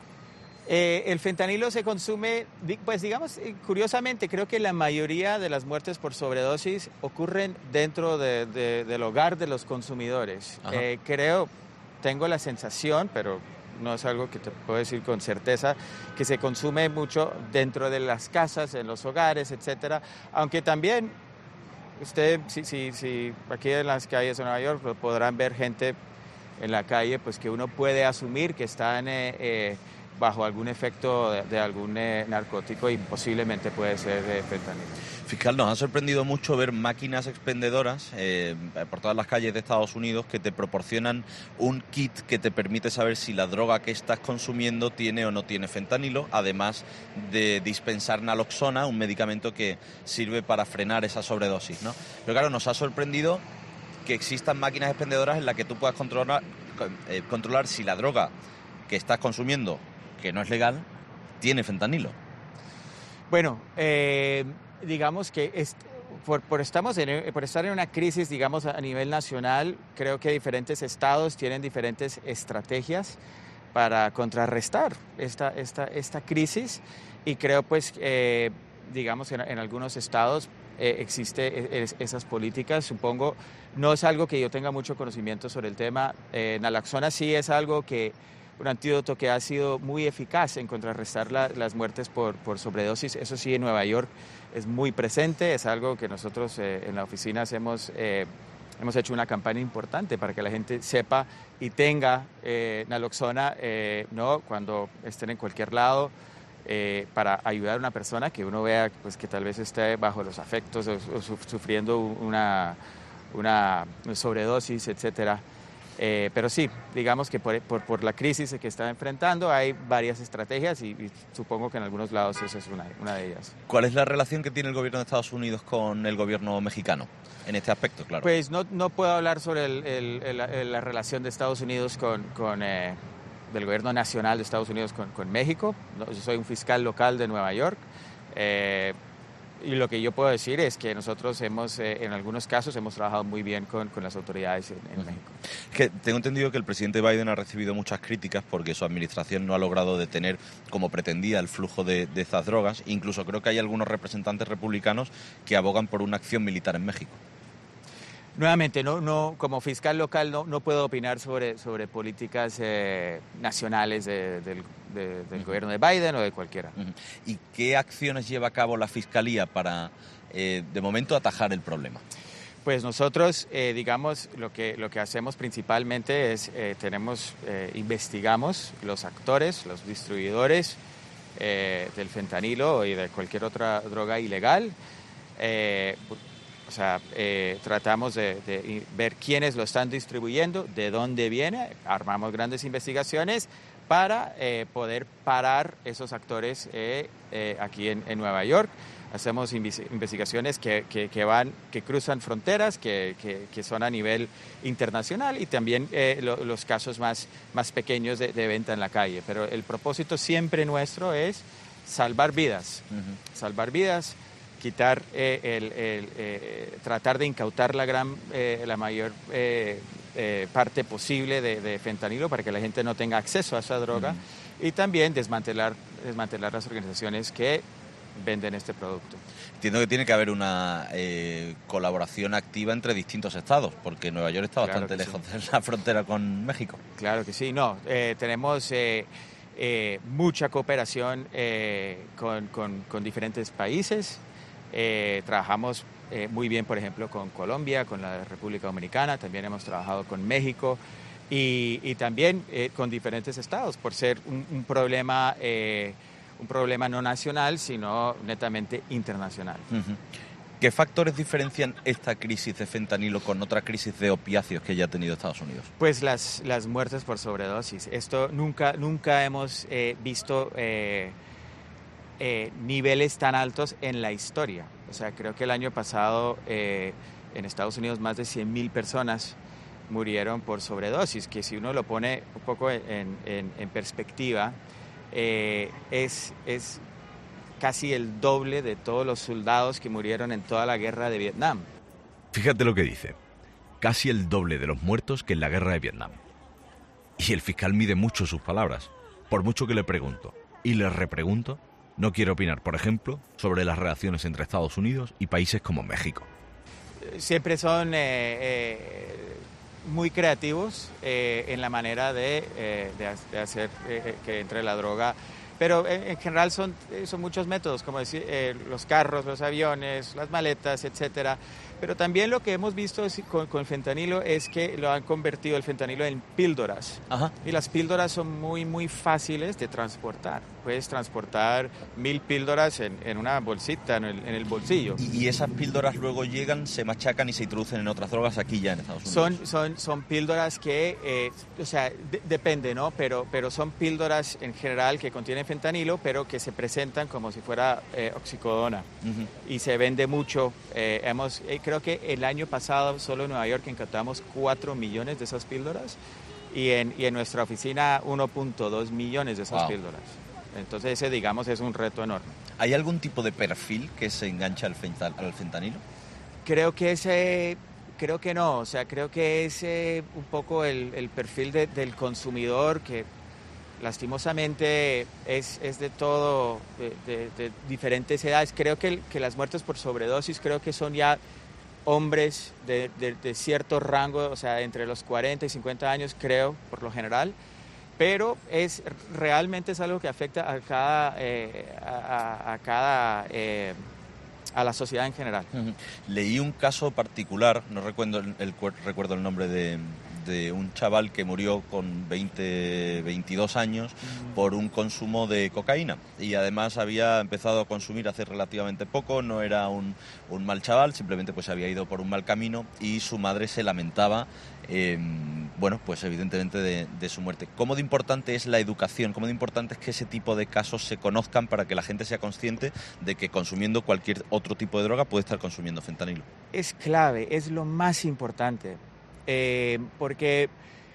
Eh, el fentanilo se consume, pues digamos, curiosamente, creo que la mayoría de las muertes por sobredosis ocurren dentro de, de, del hogar de los consumidores. Eh, creo, tengo la sensación, pero no es algo que te puedo decir con certeza, que se consume mucho dentro de las casas, en los hogares, etcétera, aunque también usted, si, si, si aquí en las calles de Nueva York podrán ver gente en la calle, pues que uno puede asumir que están eh, eh, bajo algún efecto de, de algún eh, narcótico y posiblemente puede ser de fentanilo. Fiscal, nos ha sorprendido mucho ver máquinas expendedoras eh, por todas las calles de Estados Unidos que te proporcionan un kit que te permite saber si la droga que estás consumiendo tiene o no tiene fentanilo, además de dispensar naloxona, un medicamento que sirve para frenar esa sobredosis, ¿no? Pero claro, nos ha sorprendido que existan máquinas expendedoras en las que tú puedas controlar, eh, controlar si la droga que estás consumiendo, que no es legal, tiene fentanilo. Bueno, eh... digamos que es, por, por, estamos en, por estar en una crisis, digamos, a nivel nacional, creo que diferentes estados tienen diferentes estrategias para contrarrestar esta, esta, esta crisis y creo, pues, eh, digamos, en, en algunos estados eh, existe es, esas políticas, supongo. No es algo que yo tenga mucho conocimiento sobre el tema. Eh, naloxona sí es algo que un antídoto que ha sido muy eficaz en contrarrestar la, las muertes por, por sobredosis. Eso sí, en Nueva York es muy presente, es algo que nosotros eh, en la oficina hacemos, eh, hemos hecho una campaña importante para que la gente sepa y tenga eh, naloxona eh, ¿no? cuando estén en cualquier lado, eh, para ayudar a una persona que uno vea pues, que tal vez esté bajo los afectos o, o sufriendo una, una sobredosis, etcétera. Eh, pero sí, digamos que por, por, por la crisis que está enfrentando hay varias estrategias y, y supongo que en algunos lados esa es una, una de ellas. ¿Cuál es la relación que tiene el gobierno de Estados Unidos con el gobierno mexicano en este aspecto, claro? Pues no, no puedo hablar sobre el, el, el, el, la relación de Estados Unidos con, con eh, del gobierno nacional de Estados Unidos con, con México. Yo soy un fiscal local de Nueva York. Eh, Y lo que yo puedo decir es que nosotros hemos, eh, en algunos casos, hemos trabajado muy bien con, con las autoridades en, en uh-huh. México. Es que tengo entendido que el presidente Biden ha recibido muchas críticas porque su administración no ha logrado detener como pretendía el flujo de, de estas drogas. Incluso creo que hay algunos representantes republicanos que abogan por una acción militar en México. Nuevamente, no, no, como fiscal local no, no puedo opinar sobre, sobre políticas eh, nacionales de, del, de, del uh-huh. gobierno de Biden o de cualquiera. Uh-huh. ¿Y qué acciones lleva a cabo la Fiscalía para, eh, de momento, atajar el problema? Pues nosotros, eh, digamos, lo que, lo que hacemos principalmente es, eh, tenemos, eh, investigamos los actores, los distribuidores eh, del fentanilo y de cualquier otra droga ilegal. Eh, O sea, eh, tratamos de, de ver quiénes lo están distribuyendo, de dónde viene, armamos grandes investigaciones para eh, poder parar esos actores eh, eh, aquí en, en Nueva York. Hacemos investigaciones que, que, que, van, que cruzan fronteras, que, que, que son a nivel internacional y también eh, lo, los casos más, más pequeños de, de venta en la calle. Pero el propósito siempre nuestro es salvar vidas, uh-huh. salvar vidas. quitar eh, el, el eh, tratar de incautar la gran eh, la mayor eh, eh, parte posible de, de fentanilo para que la gente no tenga acceso a esa droga uh-huh. y también desmantelar desmantelar las organizaciones que venden este producto. Entiendo que tiene que haber una eh, colaboración activa entre distintos estados, porque Nueva York está bastante claro lejos sí. de la frontera con México. Claro que sí, no, eh, tenemos eh, eh, mucha cooperación eh, con, con, con diferentes países. Eh, trabajamos eh, muy bien, por ejemplo, con Colombia, con la República Dominicana, también hemos trabajado con México y, y también eh, con diferentes estados, por ser un, un problema eh, un problema no nacional, sino netamente internacional. Uh-huh. ¿Qué factores diferencian esta crisis de fentanilo con otra crisis de opiáceos que ya ha tenido Estados Unidos? Pues las, las muertes por sobredosis. Esto nunca, nunca hemos eh, visto... Eh, Eh, niveles tan altos en la historia. O sea, creo que el año pasado eh, en Estados Unidos más de cien mil personas murieron por sobredosis, que si uno lo pone un poco en, en, en perspectiva, eh, es, es casi el doble de todos los soldados que murieron en toda la guerra de Vietnam. Fíjate lo que dice, casi el doble de los muertos que en la guerra de Vietnam. Y el fiscal mide mucho sus palabras, por mucho que le pregunto, y le repregunto, no quiero opinar, por ejemplo, sobre las relaciones entre Estados Unidos y países como México. Siempre son eh, eh, muy creativos eh, en la manera de, eh, de, de hacer eh, que entre la droga, pero en, en general son, son muchos métodos, como decir, eh, los carros, los aviones, las maletas, etcétera. Pero también lo que hemos visto es, con, con el fentanilo es que lo han convertido el fentanilo en píldoras. Ajá. Y las píldoras son muy, muy fáciles de transportar. Puedes transportar mil píldoras en, en una bolsita, en el, en el bolsillo. Y, y esas píldoras luego llegan, se machacan y se introducen en otras drogas aquí ya en Estados Unidos. Son, son, son píldoras que, eh, o sea, de, depende, ¿no? Pero, pero son píldoras en general que contienen fentanilo, pero que se presentan como si fuera eh, oxicodona. Uh-huh. Y se vende mucho. Eh, hemos, eh, creo que el año pasado solo en Nueva York incautamos cuatro millones de esas píldoras y en, y en nuestra oficina uno punto dos millones de esas wow. píldoras. Entonces ese, digamos, es un reto enorme. ¿Hay algún tipo de perfil que se engancha al, fental, al fentanilo? Creo que ese, creo que no. O sea, creo que es eh, un poco el, el perfil de, del consumidor que lastimosamente es, es de todo, de, de, de diferentes edades. Creo que, que las muertes por sobredosis creo que son ya hombres de, de, de cierto rango, o sea, entre los cuarenta y cincuenta años, creo, por lo general. Pero es realmente es algo que afecta a cada, eh, a, a cada eh, a la sociedad en general. Uh-huh. Leí un caso particular, no recuerdo el, el, recuerdo el nombre de, de un chaval que murió con veinte, veintidós años uh-huh. por un consumo de cocaína y además había empezado a consumir hace relativamente poco, no era un, un mal chaval, simplemente pues había ido por un mal camino y su madre se lamentaba Eh, bueno, pues evidentemente de, de su muerte. ¿Cómo de importante es la educación? ¿Cómo de importante es que ese tipo de casos se conozcan para que la gente sea consciente de que consumiendo cualquier otro tipo de droga puede estar consumiendo fentanilo? Es clave, es lo más importante, eh, porque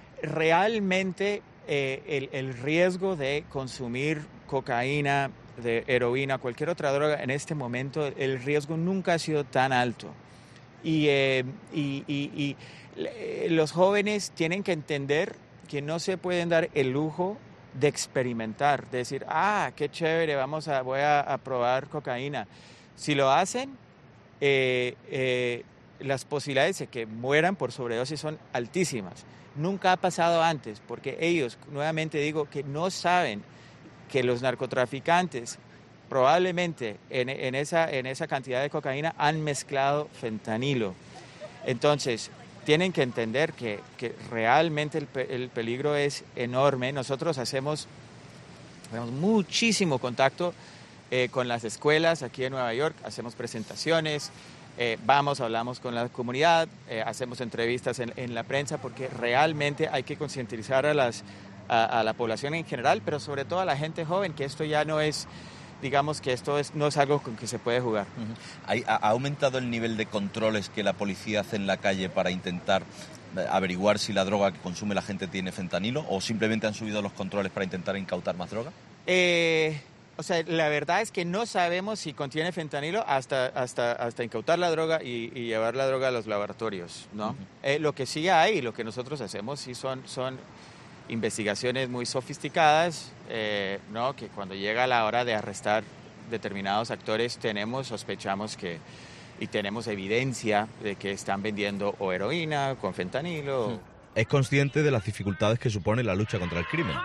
realmente eh, el, el riesgo de consumir cocaína, de heroína, cualquier otra droga, en este momento el riesgo nunca ha sido tan alto. Y, eh, y, y, y los jóvenes tienen que entender que no se pueden dar el lujo de experimentar, de decir, ah, qué chévere, vamos a, voy a, a probar cocaína. Si lo hacen, eh, eh, las posibilidades de que mueran por sobredosis son altísimas. Nunca ha pasado antes, porque ellos, nuevamente digo, que no saben que los narcotraficantes probablemente en, en, esa, en esa cantidad de cocaína han mezclado fentanilo. Entonces, tienen que entender que, que realmente el, el peligro es enorme. Nosotros hacemos, hacemos muchísimo contacto eh, con las escuelas aquí en Nueva York, hacemos presentaciones, eh, vamos, hablamos con la comunidad, eh, hacemos entrevistas en, en la prensa, porque realmente hay que concientizar a, las, a, a la población en general, pero sobre todo a la gente joven, que esto ya no es... digamos que esto es, no es algo con que se puede jugar. Uh-huh. ¿Ha, ¿Ha aumentado el nivel de controles que la policía hace en la calle para intentar averiguar si la droga que consume la gente tiene fentanilo o simplemente han subido los controles para intentar incautar más droga? Eh, o sea, la verdad es que no sabemos si contiene fentanilo hasta, hasta, hasta incautar la droga y, y llevar la droga a los laboratorios, ¿no? Uh-huh. Eh, lo que sí hay, lo que nosotros hacemos, sí son... son investigaciones muy sofisticadas, eh, ¿no? Que cuando llega la hora de arrestar determinados actores tenemos, sospechamos que y tenemos evidencia de que están vendiendo o heroína con fentanilo. Es consciente de las dificultades que supone la lucha contra el crimen.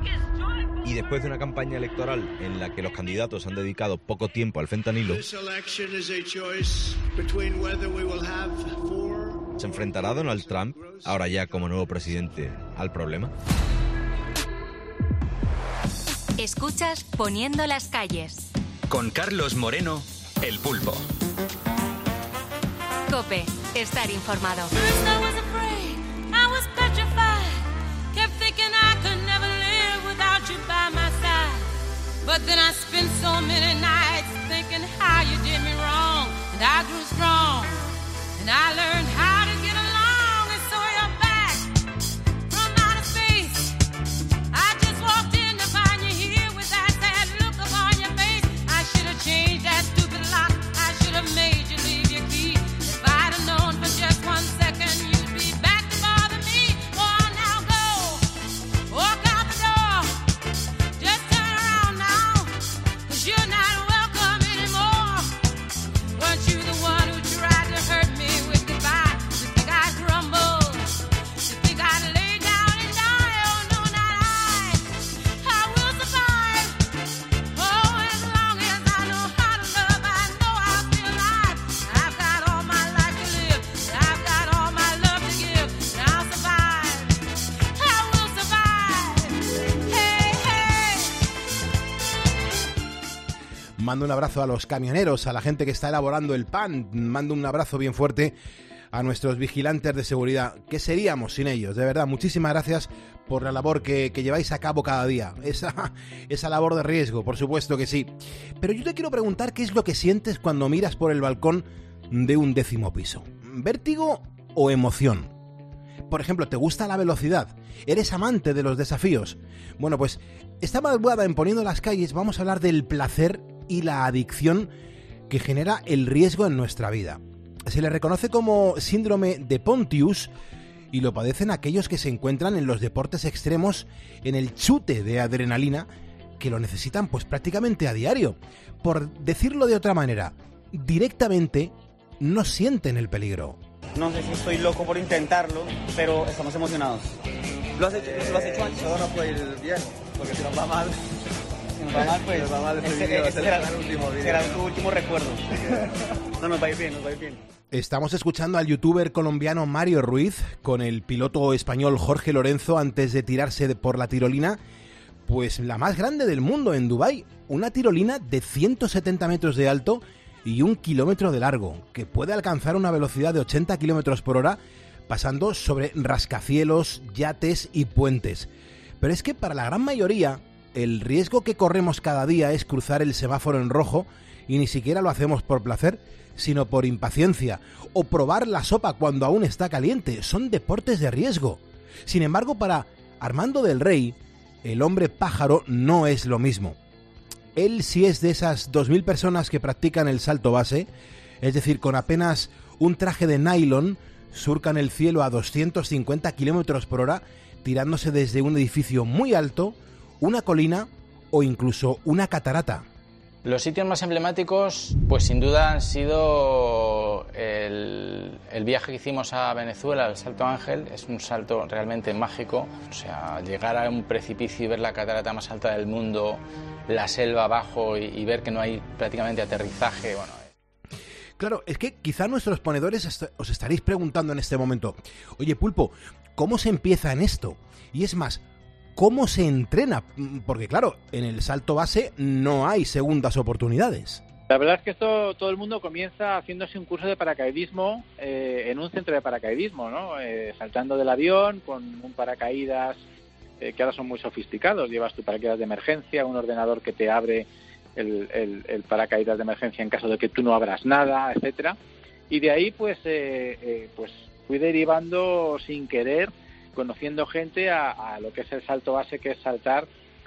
Y después de una campaña electoral en la que los candidatos han dedicado poco tiempo al fentanilo, ¿se enfrentará Donald Trump, ahora ya como nuevo presidente, al problema? Escuchas Poniendo las calles. Con Carlos Moreno, El Pulpo. COPE, estar informado. But then I spent so many nights thinking how you did me wrong. And I grew strong. And I learned how to get along. And so you're back from outer space. I just walked in to find you here with that sad look upon your face. I should have changed that stupid lock. I should have made you leave your key. If I'd have known for just one second you'd be back to bother me. Oh, now go. Walk out the door. Just turn around now. Cause you're not welcome anymore. Weren't you the one who tried to hurt me with goodbye? mando un abrazo a los camioneros, a la gente que está elaborando el pan, mando un abrazo bien fuerte a nuestros vigilantes de seguridad. ¿Qué seríamos sin ellos? De verdad, muchísimas gracias por la labor que, que lleváis a cabo cada día. Esa, esa labor de riesgo, por supuesto que sí. Pero yo te quiero preguntar qué es lo que sientes cuando miras por el balcón de un décimo piso. ¿Vértigo o emoción? Por ejemplo, ¿te gusta la velocidad? ¿Eres amante de los desafíos? Bueno, pues esta madrugada en Poniendo las Calles vamos a hablar del placer y la adicción que genera el riesgo en nuestra vida. Se le reconoce como síndrome de Pontius y lo padecen aquellos que se encuentran en los deportes extremos en el chute de adrenalina, que lo necesitan pues prácticamente a diario. Por decirlo de otra manera, directamente no sienten el peligro. No sé si estoy loco por intentarlo, pero estamos emocionados. ¿Lo has hecho, ¿lo has hecho antes? Todo nos puede ir bien, porque si nos va mal... Si nos va mal, pues... Si nos va mal, este, este, este será, el último video, será ¿no? tu último recuerdo. No, nos va a ir bien, nos va a ir bien. Estamos escuchando al youtuber colombiano Mario Ruiz con el piloto español Jorge Lorenzo antes de tirarse por la tirolina, pues la más grande del mundo en Dubái. Una tirolina de ciento setenta metros de alto y un kilómetro de largo, que puede alcanzar una velocidad de ochenta kilómetros por hora, pasando sobre rascacielos, yates y puentes. Pero es que para la gran mayoría, el riesgo que corremos cada día es cruzar el semáforo en rojo, y ni siquiera lo hacemos por placer, sino por impaciencia, o probar la sopa cuando aún está caliente. Son deportes de riesgo. Sin embargo, para Armando del Rey, el hombre pájaro no es lo mismo. Él sí es de esas dos mil personas que practican el salto base, es decir, con apenas un traje de nylon, surcan el cielo a doscientos cincuenta kilómetros por hora, tirándose desde un edificio muy alto, una colina o incluso una catarata. Los sitios más emblemáticos, pues sin duda han sido el, el viaje que hicimos a Venezuela, el Salto Ángel. Es un salto realmente mágico, o sea, llegar a un precipicio y ver la catarata más alta del mundo, la selva abajo y, y ver que no hay prácticamente aterrizaje, bueno. Claro, es que quizá nuestros ponedores est- os estaréis preguntando en este momento, oye Pulpo, ¿cómo se empieza en esto? Y es más, ¿cómo se entrena? Porque claro, en el salto base no hay segundas oportunidades. La verdad es que esto todo el mundo comienza haciéndose un curso de paracaidismo eh, en un centro de paracaidismo, ¿no? Eh, saltando del avión con un paracaídas eh, que ahora son muy sofisticados. Llevas tu paracaídas de emergencia, un ordenador que te abre el, el, el paracaídas de emergencia en caso de que tú no abras nada, etcétera. Y de ahí pues eh, eh, pues fui derivando sin querer, conociendo gente a, a lo que es el salto base, que es saltar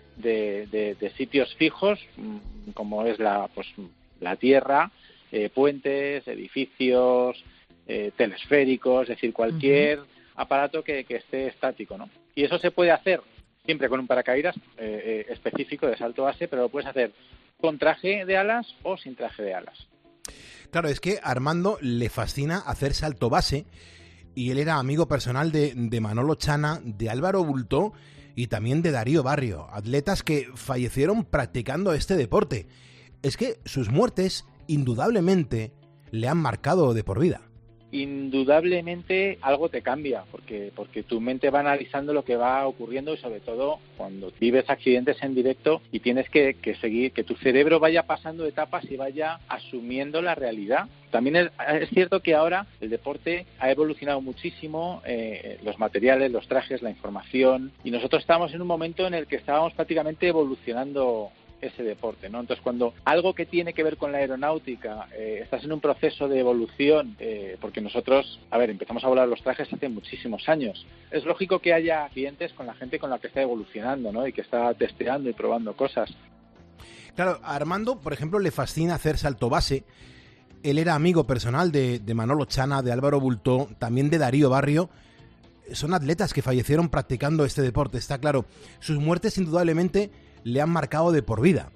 de, de, de sitios fijos, como es la pues la tierra, eh, puentes, edificios, eh, telesféricos, es decir, cualquier uh-huh. aparato que, que esté estático, ¿no? Y eso se puede hacer siempre con un paracaídas eh, eh, específico de salto base, pero lo puedes hacer con traje de alas o sin traje de alas. Claro, es que a Armando le fascina hacer salto base, y él era amigo personal de, de Manolo Chana, de Álvaro Bultó y también de Darío Barrio, atletas que fallecieron practicando este deporte. Es que sus muertes, indudablemente, le han marcado de por vida. Indudablemente algo te cambia, porque porque tu mente va analizando lo que va ocurriendo, y sobre todo cuando vives accidentes en directo y tienes que, que seguir, que tu cerebro vaya pasando etapas y vaya asumiendo la realidad. También es, es cierto que ahora el deporte ha evolucionado muchísimo, eh, los materiales, los trajes, la información, y nosotros estamos en un momento en el que estábamos prácticamente evolucionando ese deporte, ¿no? Entonces, cuando algo que tiene que ver con la aeronáutica, eh, estás en un proceso de evolución, eh, porque nosotros, a ver, empezamos a volar los trajes hace muchísimos años. Es lógico que haya clientes con la gente con la que está evolucionando, ¿no? Y que está testeando y probando cosas. Claro, a Armando, por ejemplo, le fascina hacer salto base. Él era amigo personal de, de Manolo Chana, de Álvaro Bultó, también de Darío Barrio. Son atletas que fallecieron practicando este deporte, está claro. Sus muertes, indudablemente, le han marcado de por vida.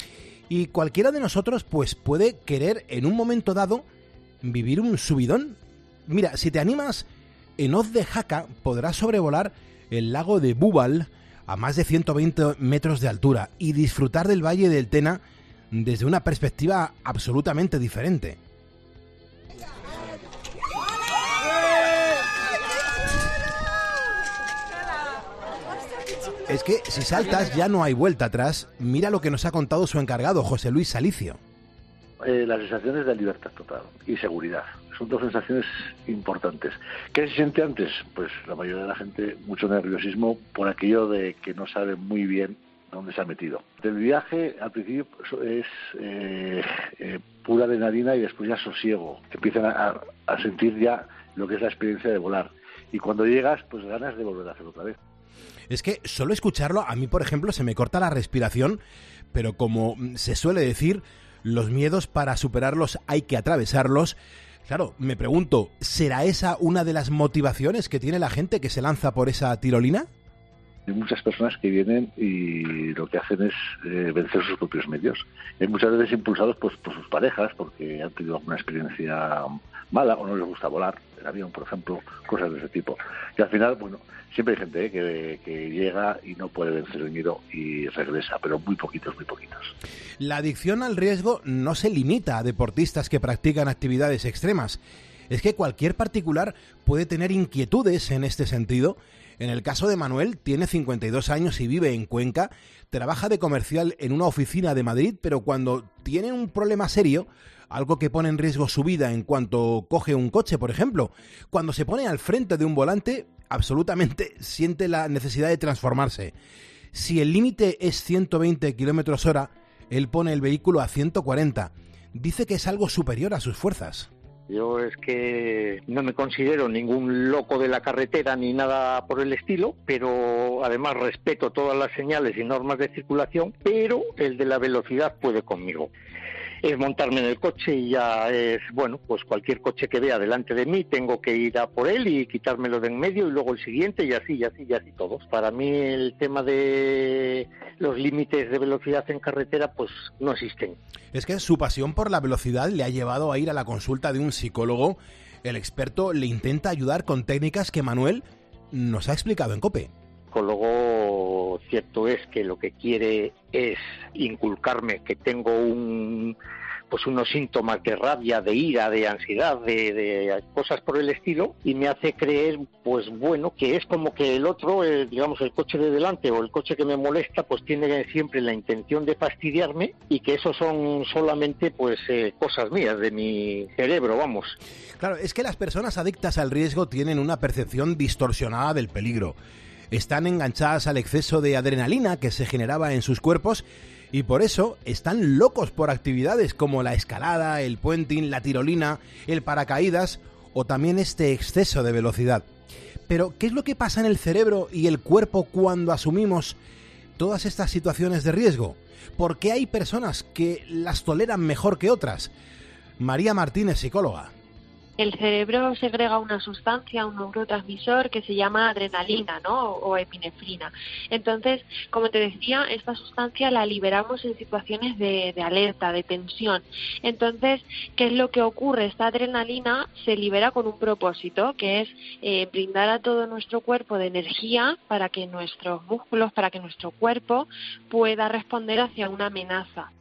Y cualquiera de nosotros pues puede querer en un momento dado vivir un subidón. Mira, si te animas, en Hoz de Jaca podrás sobrevolar el lago de Búbal a más de ciento veinte metros de altura y disfrutar del Valle del Tena desde una perspectiva absolutamente diferente. Es que si saltas ya no hay vuelta atrás. Mira lo que nos ha contado su encargado, José Luis Salicio. Eh, las sensaciones de libertad total y seguridad. Son dos sensaciones importantes. ¿Qué se siente antes? Pues la mayoría de la gente, mucho nerviosismo por aquello de que no sabe muy bien dónde se ha metido. El viaje al principio es eh, eh, pura adrenalina y después ya sosiego. Te empiezan a, a sentir ya lo que es la experiencia de volar. Y cuando llegas, pues ganas de volver a hacerlo otra vez. Es que solo escucharlo, a mí por ejemplo, se me corta la respiración, pero como se suele decir, los miedos para superarlos hay que atravesarlos. Claro, me pregunto, ¿será esa una de las motivaciones que tiene la gente que se lanza por esa tirolina? Hay muchas personas que vienen y lo que hacen es eh, vencer sus propios medios. Hay muchas veces impulsados pues, por sus parejas, porque han tenido alguna experiencia mala o no les gusta volar, en avión, por ejemplo, cosas de ese tipo. Y al final, bueno, siempre hay gente eh, que, que llega y no puede vencer el miedo y regresa, pero muy poquitos, muy poquitos. La adicción al riesgo no se limita a deportistas que practican actividades extremas. Es que cualquier particular puede tener inquietudes en este sentido. En el caso de Manuel, tiene cincuenta y dos años y vive en Cuenca, trabaja de comercial en una oficina de Madrid, pero cuando tiene un problema serio, algo que pone en riesgo su vida en cuanto coge un coche, por ejemplo, cuando se pone al frente de un volante, absolutamente siente la necesidad de transformarse. Si el límite es ciento veinte kilómetros hora, él pone el vehículo a ciento cuarenta. Dice que es algo superior a sus fuerzas. Yo es que no me considero ningún loco de la carretera ni nada por el estilo, pero además respeto todas las señales y normas de circulación, pero el de la velocidad puede conmigo. Es montarme en el coche y ya es, bueno, pues cualquier coche que vea delante de mí tengo que ir a por él y quitármelo de en medio y luego el siguiente y así, y así, y así todos. Para mí el tema de los límites de velocidad en carretera pues no existen. Es que su pasión por la velocidad le ha llevado a ir a la consulta de un psicólogo. El experto le intenta ayudar con técnicas que Manuel nos ha explicado en COPE. El psicólogo, cierto es que lo que quiere es inculcarme que tengo un pues unos síntomas de rabia, de ira, de ansiedad, de, de cosas por el estilo, y me hace creer, pues bueno, que es como que el otro, el, digamos, el coche de delante o el coche que me molesta, pues tiene siempre la intención de fastidiarme y que eso son solamente, pues, eh, cosas mías, de mi cerebro, vamos. Claro, es que las personas adictas al riesgo tienen una percepción distorsionada del peligro. Están enganchadas al exceso de adrenalina que se generaba en sus cuerpos y por eso están locos por actividades como la escalada, el puenting, la tirolina, el paracaídas o también este exceso de velocidad. Pero, ¿qué es lo que pasa en el cerebro y el cuerpo cuando asumimos todas estas situaciones de riesgo? ¿Por qué hay personas que las toleran mejor que otras? María Martínez, psicóloga. El cerebro segrega una sustancia, un neurotransmisor que se llama adrenalina, ¿no? O epinefrina. Entonces, como te decía, esta sustancia la liberamos en situaciones de, de alerta, de tensión. Entonces, ¿qué es lo que ocurre? Esta adrenalina se libera con un propósito, que es eh, brindar a todo nuestro cuerpo de energía para que nuestros músculos, para que nuestro cuerpo pueda responder hacia una amenaza.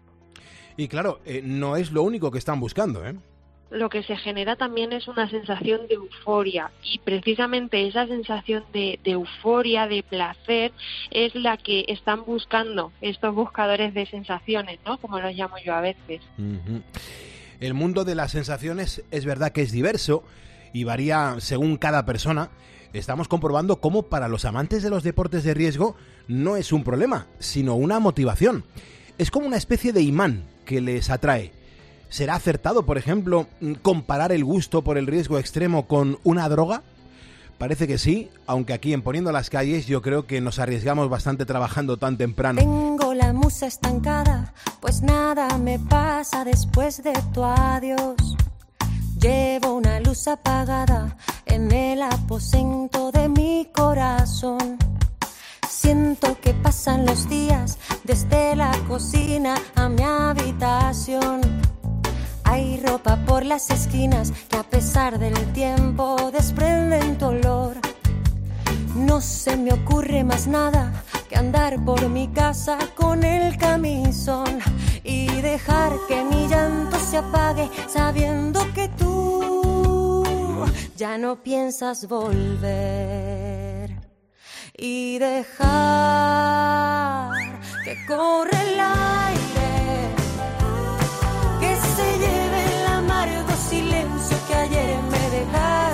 Y claro, eh, no es lo único que están buscando, ¿eh? Lo que se genera también es una sensación de euforia y precisamente esa sensación de, de euforia, de placer, es la que están buscando estos buscadores de sensaciones, ¿no? Como los llamo yo a veces. Uh-huh. El mundo de las sensaciones es verdad que es diverso y varía según cada persona. Estamos comprobando cómo para los amantes de los deportes de riesgo no es un problema, sino una motivación. Es como una especie de imán que les atrae. ¿Será acertado, por ejemplo, comparar el gusto por el riesgo extremo con una droga? Parece que sí, aunque aquí en Poniendo las Calles yo creo que nos arriesgamos bastante trabajando tan temprano. Tengo la musa estancada, pues nada me pasa después de tu adiós. Llevo una luz apagada en el aposento de mi corazón. Siento que pasan los días desde la cocina a mi habitación. Hay ropa por las esquinas que a pesar del tiempo desprenden tu olor. No se me ocurre más nada que andar por mi casa con el camisón y dejar que mi llanto se apague sabiendo que tú ya no piensas volver. y dejar que corre el aire, que se lleve el amargo silencio que ayer me dejaste.